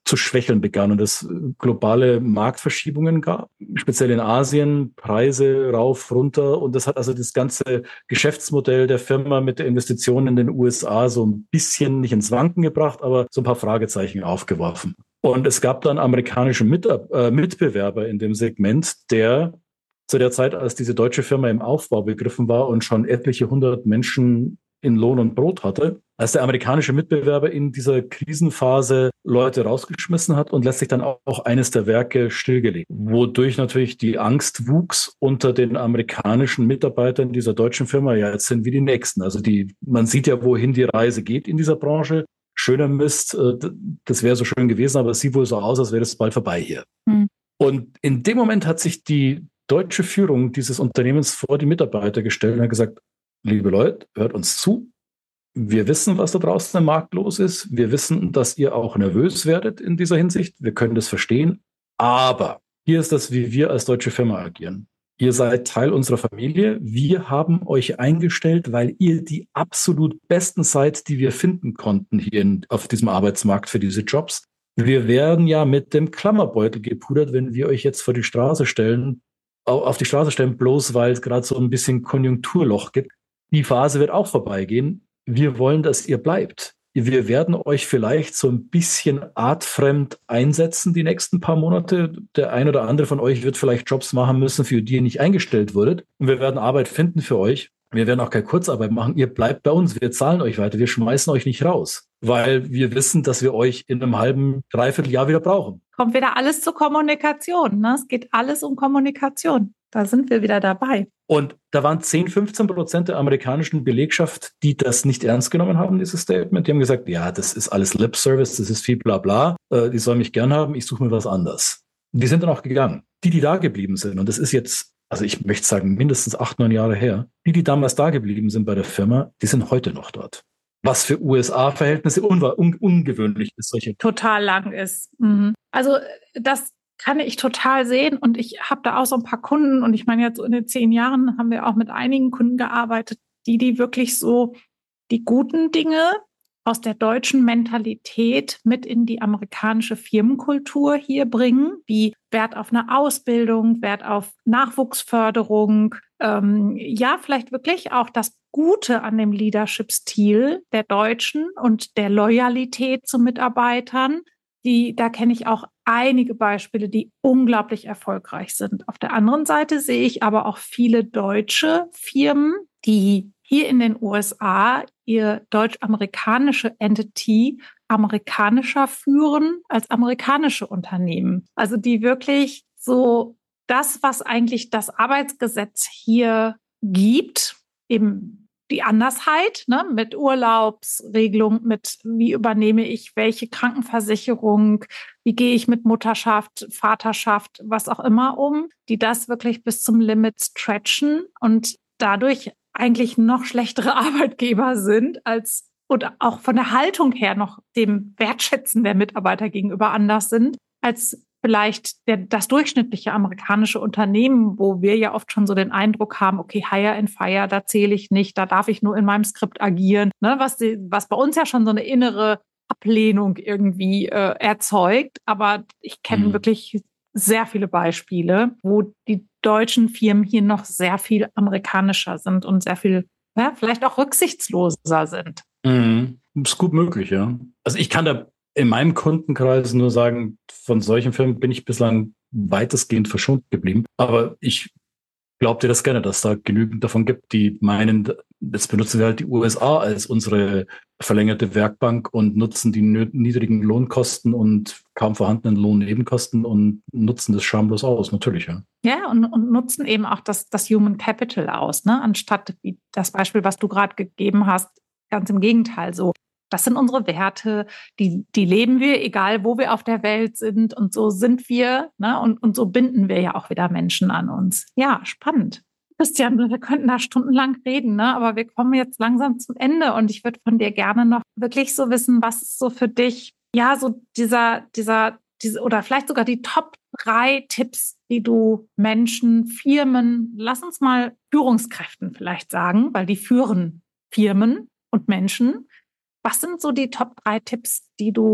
zu schwächeln begann und es globale Marktverschiebungen gab, speziell in Asien, Preise rauf, runter. Und das hat also das ganze Geschäftsmodell der Firma mit der Investition in den U S A so ein bisschen nicht ins Wanken gebracht, aber so ein paar Fragezeichen aufgeworfen. Und es gab dann amerikanische Mitab- äh, Mitbewerber in dem Segment, der zu der Zeit, als diese deutsche Firma im Aufbau begriffen war und schon etliche hundert Menschen in Lohn und Brot hatte, als der amerikanische Mitbewerber in dieser Krisenphase Leute rausgeschmissen hat und letztlich dann auch eines der Werke stillgelegt, wodurch natürlich die Angst wuchs unter den amerikanischen Mitarbeitern dieser deutschen Firma. Ja, jetzt sind wir die Nächsten. Also die, man sieht ja, wohin die Reise geht in dieser Branche. Schöner Mist, das wäre so schön gewesen, aber es sieht wohl so aus, als wäre es bald vorbei hier. Mhm. Und in dem Moment hat sich die deutsche Führung dieses Unternehmens vor die Mitarbeiter gestellt und hat gesagt, liebe Leute, hört uns zu. Wir wissen, was da draußen im Markt los ist. Wir wissen, dass ihr auch nervös werdet in dieser Hinsicht. Wir können das verstehen. Aber hier ist das, wie wir als deutsche Firma agieren. Ihr seid Teil unserer Familie. Wir haben euch eingestellt, weil ihr die absolut besten seid, die wir finden konnten hier in, auf diesem Arbeitsmarkt für diese Jobs. Wir werden ja mit dem Klammerbeutel gepudert, wenn wir euch jetzt vor die Straße stellen, auf die Straße stellen, bloß weil es gerade so ein bisschen Konjunkturloch gibt. Die Phase wird auch vorbeigehen. Wir wollen, dass ihr bleibt. Wir werden euch vielleicht so ein bisschen artfremd einsetzen die nächsten paar Monate. Der ein oder andere von euch wird vielleicht Jobs machen müssen, für die ihr nicht eingestellt wurdet. Und wir werden Arbeit finden für euch. Wir werden auch keine Kurzarbeit machen. Ihr bleibt bei uns. Wir zahlen euch weiter. Wir schmeißen euch nicht raus, weil wir wissen, dass wir euch in einem halben, dreiviertel Jahr wieder brauchen. Kommt wieder alles zur Kommunikation. Ne? Es geht alles um Kommunikation. Da sind wir wieder dabei. Und da waren zehn, fünfzehn Prozent der amerikanischen Belegschaft, die das nicht ernst genommen haben, dieses Statement. Die haben gesagt, ja, das ist alles Lip Service, das ist viel bla bla. Äh, die sollen mich gern haben, ich suche mir was anderes. Die sind dann auch gegangen. Die, die da geblieben sind, und das ist jetzt, also ich möchte sagen, mindestens acht, neun Jahre her, die, die damals da geblieben sind bei der Firma, die sind heute noch dort. Was für U S A-Verhältnisse un- un- ungewöhnlich ist. Solche total lang ist. Mhm. Also das kann ich total sehen und ich habe da auch so ein paar Kunden und ich meine jetzt so in den zehn Jahren haben wir auch mit einigen Kunden gearbeitet, die die wirklich so die guten Dinge aus der deutschen Mentalität mit in die amerikanische Firmenkultur hier bringen, wie Wert auf eine Ausbildung, Wert auf Nachwuchsförderung, ähm, ja, vielleicht wirklich auch das Gute an dem Leadership-Stil der Deutschen und der Loyalität zu Mitarbeitern. Die, da kenne ich auch einige Beispiele, die unglaublich erfolgreich sind. Auf der anderen Seite sehe ich aber auch viele deutsche Firmen, die hier in den U S A ihr deutsch-amerikanische Entity amerikanischer führen als amerikanische Unternehmen. Also die wirklich so das, was eigentlich das Arbeitsgesetz hier gibt, eben die Andersheit, ne, mit Urlaubsregelung, mit wie übernehme ich welche Krankenversicherung, wie gehe ich mit Mutterschaft, Vaterschaft, was auch immer um, die das wirklich bis zum Limit stretchen und dadurch eigentlich noch schlechtere Arbeitgeber sind als und auch von der Haltung her noch dem Wertschätzen der Mitarbeiter gegenüber anders sind als vielleicht der, das durchschnittliche amerikanische Unternehmen, wo wir ja oft schon so den Eindruck haben, okay, hire and fire, da zähle ich nicht, da darf ich nur in meinem Skript agieren, ne, was, die, was bei uns ja schon so eine innere Ablehnung irgendwie äh, erzeugt. Aber ich kenne mhm. wirklich sehr viele Beispiele, wo die deutschen Firmen hier noch sehr viel amerikanischer sind und sehr viel, ja, vielleicht auch rücksichtsloser sind. Mhm. Das ist gut möglich, ja. Also ich kann da in meinem Kundenkreis nur sagen, von solchen Firmen bin ich bislang weitestgehend verschont geblieben. Aber ich glaube dir das gerne, dass da genügend davon gibt, die meinen, jetzt benutzen wir halt die U S A als unsere verlängerte Werkbank und nutzen die niedrigen Lohnkosten und kaum vorhandenen Lohnnebenkosten und nutzen das schamlos aus, natürlich, ja. Ja, und, und nutzen eben auch das, das Human Capital aus, ne? Anstatt wie das Beispiel, was du gerade gegeben hast, ganz im Gegenteil so. Das sind unsere Werte, die, die leben wir, egal wo wir auf der Welt sind. Und so sind wir, ne? Und, und so binden wir ja auch wieder Menschen an uns. Ja, spannend. Christian, wir könnten da stundenlang reden, ne? Aber wir kommen jetzt langsam zum Ende. Und ich würde von dir gerne noch wirklich so wissen, was ist so für dich, ja, so dieser, dieser, diese, oder vielleicht sogar die Top drei Tipps, die du Menschen, Firmen, lass uns mal Führungskräften vielleicht sagen, weil die führen Firmen und Menschen. Was sind so die Top drei Tipps, die du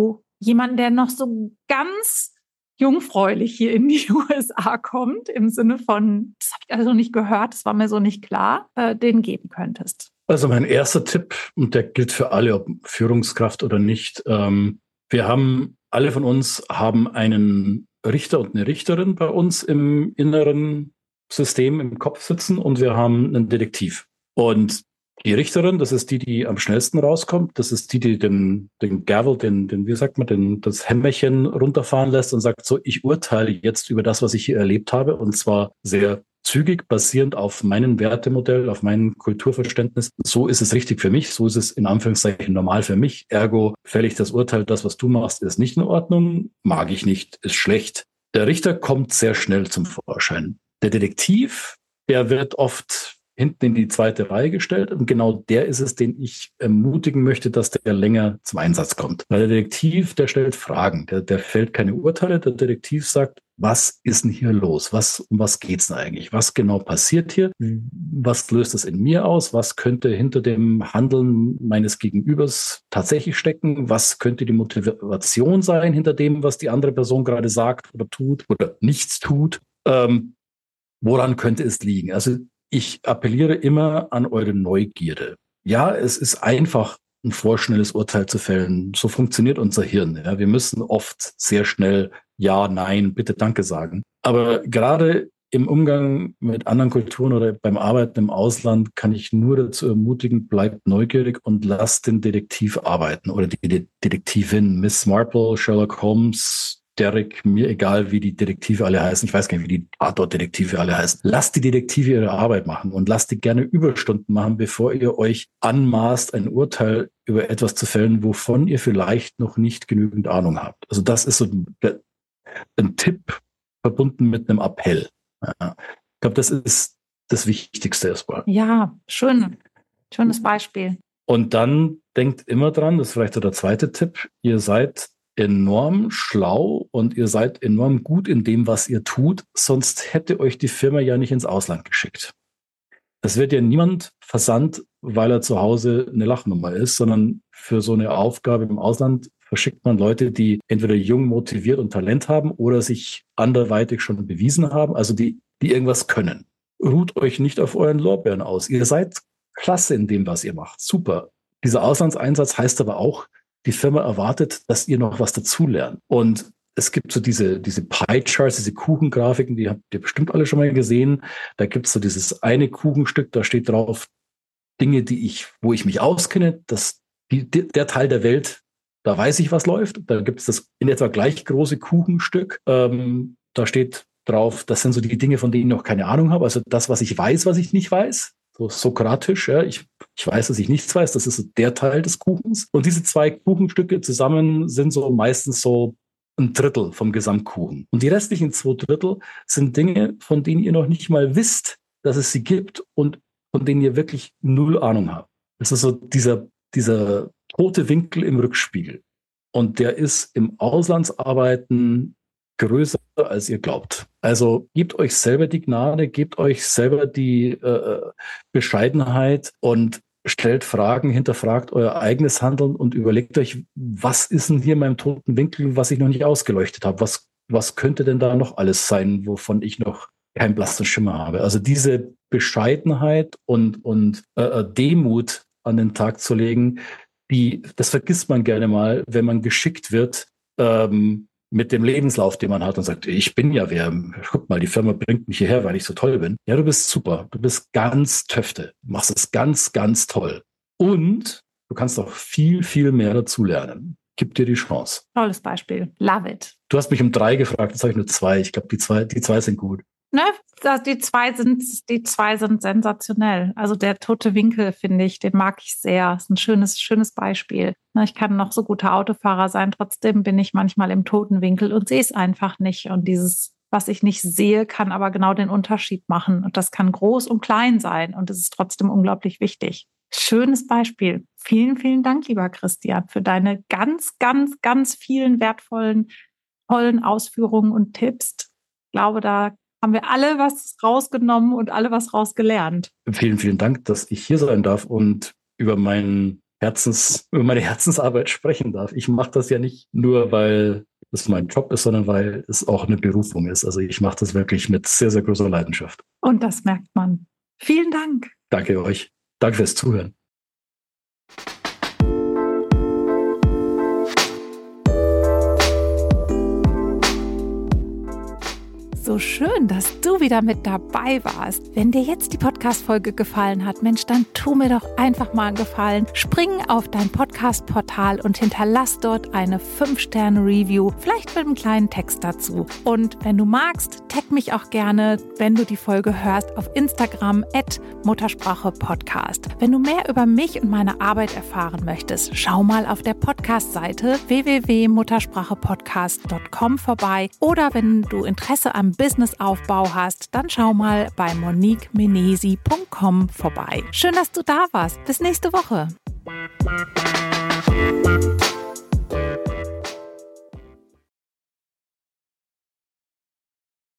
jemanden, der noch so ganz jungfräulich hier in die U S A kommt, im Sinne von, das habe ich also nicht gehört, das war mir so nicht klar, äh, den geben könntest? Also mein erster Tipp, und der gilt für alle, ob Führungskraft oder nicht, ähm, wir haben, alle von uns haben einen Richter und eine Richterin bei uns im inneren System, im Kopf sitzen, und wir haben einen Detektiv. Und die Richterin, das ist die, die am schnellsten rauskommt. Das ist die, die den, den Gavel, den, den, wie sagt man, den, das Hämmerchen runterfahren lässt und sagt so, ich urteile jetzt über das, was ich hier erlebt habe, und zwar sehr zügig, basierend auf meinem Wertemodell, auf meinem Kulturverständnis. So ist es richtig für mich, so ist es in Anführungszeichen normal für mich. Ergo fälle ich das Urteil, das, was du machst, ist nicht in Ordnung, mag ich nicht, ist schlecht. Der Richter kommt sehr schnell zum Vorschein. Der Detektiv, der wird oft hinten in die zweite Reihe gestellt, und genau der ist es, den ich ermutigen möchte, dass der länger zum Einsatz kommt. Weil der Detektiv, der stellt Fragen, der, der fällt keine Urteile. Der Detektiv sagt, was ist denn hier los? Was, um was geht's denn eigentlich? Was genau passiert hier? Was löst das in mir aus? Was könnte hinter dem Handeln meines Gegenübers tatsächlich stecken? Was könnte die Motivation sein hinter dem, was die andere Person gerade sagt oder tut oder nichts tut? Ähm, woran könnte es liegen? Also ich appelliere immer an eure Neugierde. Ja, es ist einfach, ein vorschnelles Urteil zu fällen. So funktioniert unser Hirn. Ja, wir müssen oft sehr schnell Ja, Nein, bitte, Danke sagen. Aber gerade im Umgang mit anderen Kulturen oder beim Arbeiten im Ausland kann ich nur dazu ermutigen, bleibt neugierig und lasst den Detektiv arbeiten oder die Detektivin, Miss Marple, Sherlock Holmes, Derek, mir egal, wie die Detektive alle heißen. Ich weiß gar nicht, wie die Tatort-Detektive alle heißen. Lasst die Detektive ihre Arbeit machen und lasst die gerne Überstunden machen, bevor ihr euch anmaßt, ein Urteil über etwas zu fällen, wovon ihr vielleicht noch nicht genügend Ahnung habt. Also das ist so ein, ein Tipp verbunden mit einem Appell. Ja. Ich glaube, das ist das Wichtigste erstmal. Ja, schön. Schönes Beispiel. Und dann denkt immer dran, das ist vielleicht so der zweite Tipp, ihr seid enorm schlau und ihr seid enorm gut in dem, was ihr tut, sonst hätte euch die Firma ja nicht ins Ausland geschickt. Es wird ja niemand versandt, weil er zu Hause eine Lachnummer ist, sondern für so eine Aufgabe im Ausland verschickt man Leute, die entweder jung, motiviert und Talent haben oder sich anderweitig schon bewiesen haben, also die, die irgendwas können. Ruht euch nicht auf euren Lorbeeren aus. Ihr seid klasse in dem, was ihr macht. Super. Dieser Auslandseinsatz heißt aber auch, die Firma erwartet, dass ihr noch was dazulernt. Und es gibt so diese, diese Pie-Charts, diese Kuchengrafiken, die habt ihr bestimmt alle schon mal gesehen. Da gibt es so dieses eine Kuchenstück, da steht drauf Dinge, die ich, wo ich mich auskenne, das, die, der Teil der Welt, da weiß ich, was läuft. Da gibt es das in etwa gleich große Kuchenstück. Ähm, da steht drauf, das sind so die Dinge, von denen ich noch keine Ahnung habe. Also das, was ich weiß, was ich nicht weiß. So sokratisch, ja, ich, ich weiß, dass ich nichts weiß, das ist so der Teil des Kuchens. Und diese zwei Kuchenstücke zusammen sind so meistens so ein Drittel vom Gesamtkuchen. Und die restlichen zwei Drittel sind Dinge, von denen ihr noch nicht mal wisst, dass es sie gibt und von denen ihr wirklich null Ahnung habt. Das ist so dieser, dieser tote Winkel im Rückspiegel. Und der ist im Auslandsarbeiten größer, als ihr glaubt. Also gebt euch selber die Gnade, gebt euch selber die äh, Bescheidenheit und stellt Fragen, hinterfragt euer eigenes Handeln und überlegt euch, was ist denn hier in meinem toten Winkel, was ich noch nicht ausgeleuchtet habe? Was, was könnte denn da noch alles sein, wovon ich noch keinen blassen Schimmer habe? Also diese Bescheidenheit und, und äh, Demut an den Tag zu legen, die, das vergisst man gerne mal, wenn man geschickt wird, ähm, mit dem Lebenslauf, den man hat und sagt, ich bin ja wer, guck mal, die Firma bringt mich hierher, weil ich so toll bin. Ja, du bist super, du bist ganz töfte, du machst es ganz, ganz toll. Und du kannst auch viel, viel mehr dazulernen. Gib dir die Chance. Tolles Beispiel. Love it. Du hast mich um drei gefragt, jetzt habe ich nur zwei. Ich glaube, die zwei, die zwei sind gut. Ne, die zwei sind, die zwei sind sensationell. Also der tote Winkel, finde ich, den mag ich sehr. Das ist ein schönes, schönes Beispiel. Ich kann noch so guter Autofahrer sein, trotzdem bin ich manchmal im toten Winkel und sehe es einfach nicht. Und dieses, was ich nicht sehe, kann aber genau den Unterschied machen. Und das kann groß und klein sein. Und es ist trotzdem unglaublich wichtig. Schönes Beispiel. Vielen, vielen Dank, lieber Christian, für deine ganz, ganz, ganz vielen wertvollen, tollen Ausführungen und Tipps. Ich glaube, da haben wir alle was rausgenommen und alle was rausgelernt. Vielen, vielen Dank, dass ich hier sein darf und über meinen Herzens, über meine Herzensarbeit sprechen darf. Ich mache das ja nicht nur, weil es mein Job ist, sondern weil es auch eine Berufung ist. Also ich mache das wirklich mit sehr, sehr großer Leidenschaft. Und das merkt man. Vielen Dank. Danke euch. Danke fürs Zuhören. So schön, dass du wieder mit dabei warst. Wenn dir jetzt die Podcast-Folge gefallen hat, Mensch, dann tu mir doch einfach mal einen Gefallen. Spring auf dein Podcast-Portal und hinterlass dort eine fünf Sterne Review, vielleicht mit einem kleinen Text dazu. Und wenn du magst, tag mich auch gerne, wenn du die Folge hörst, auf Instagram at Muttersprache-Podcast. Wenn du mehr über mich und meine Arbeit erfahren möchtest, schau mal auf der Podcast-Seite w w w punkt muttersprachepodcast punkt com vorbei. Oder wenn du Interesse am Businessaufbau hast, dann schau mal bei monique menesi punkt com vorbei. Schön, dass du da warst. Bis nächste Woche.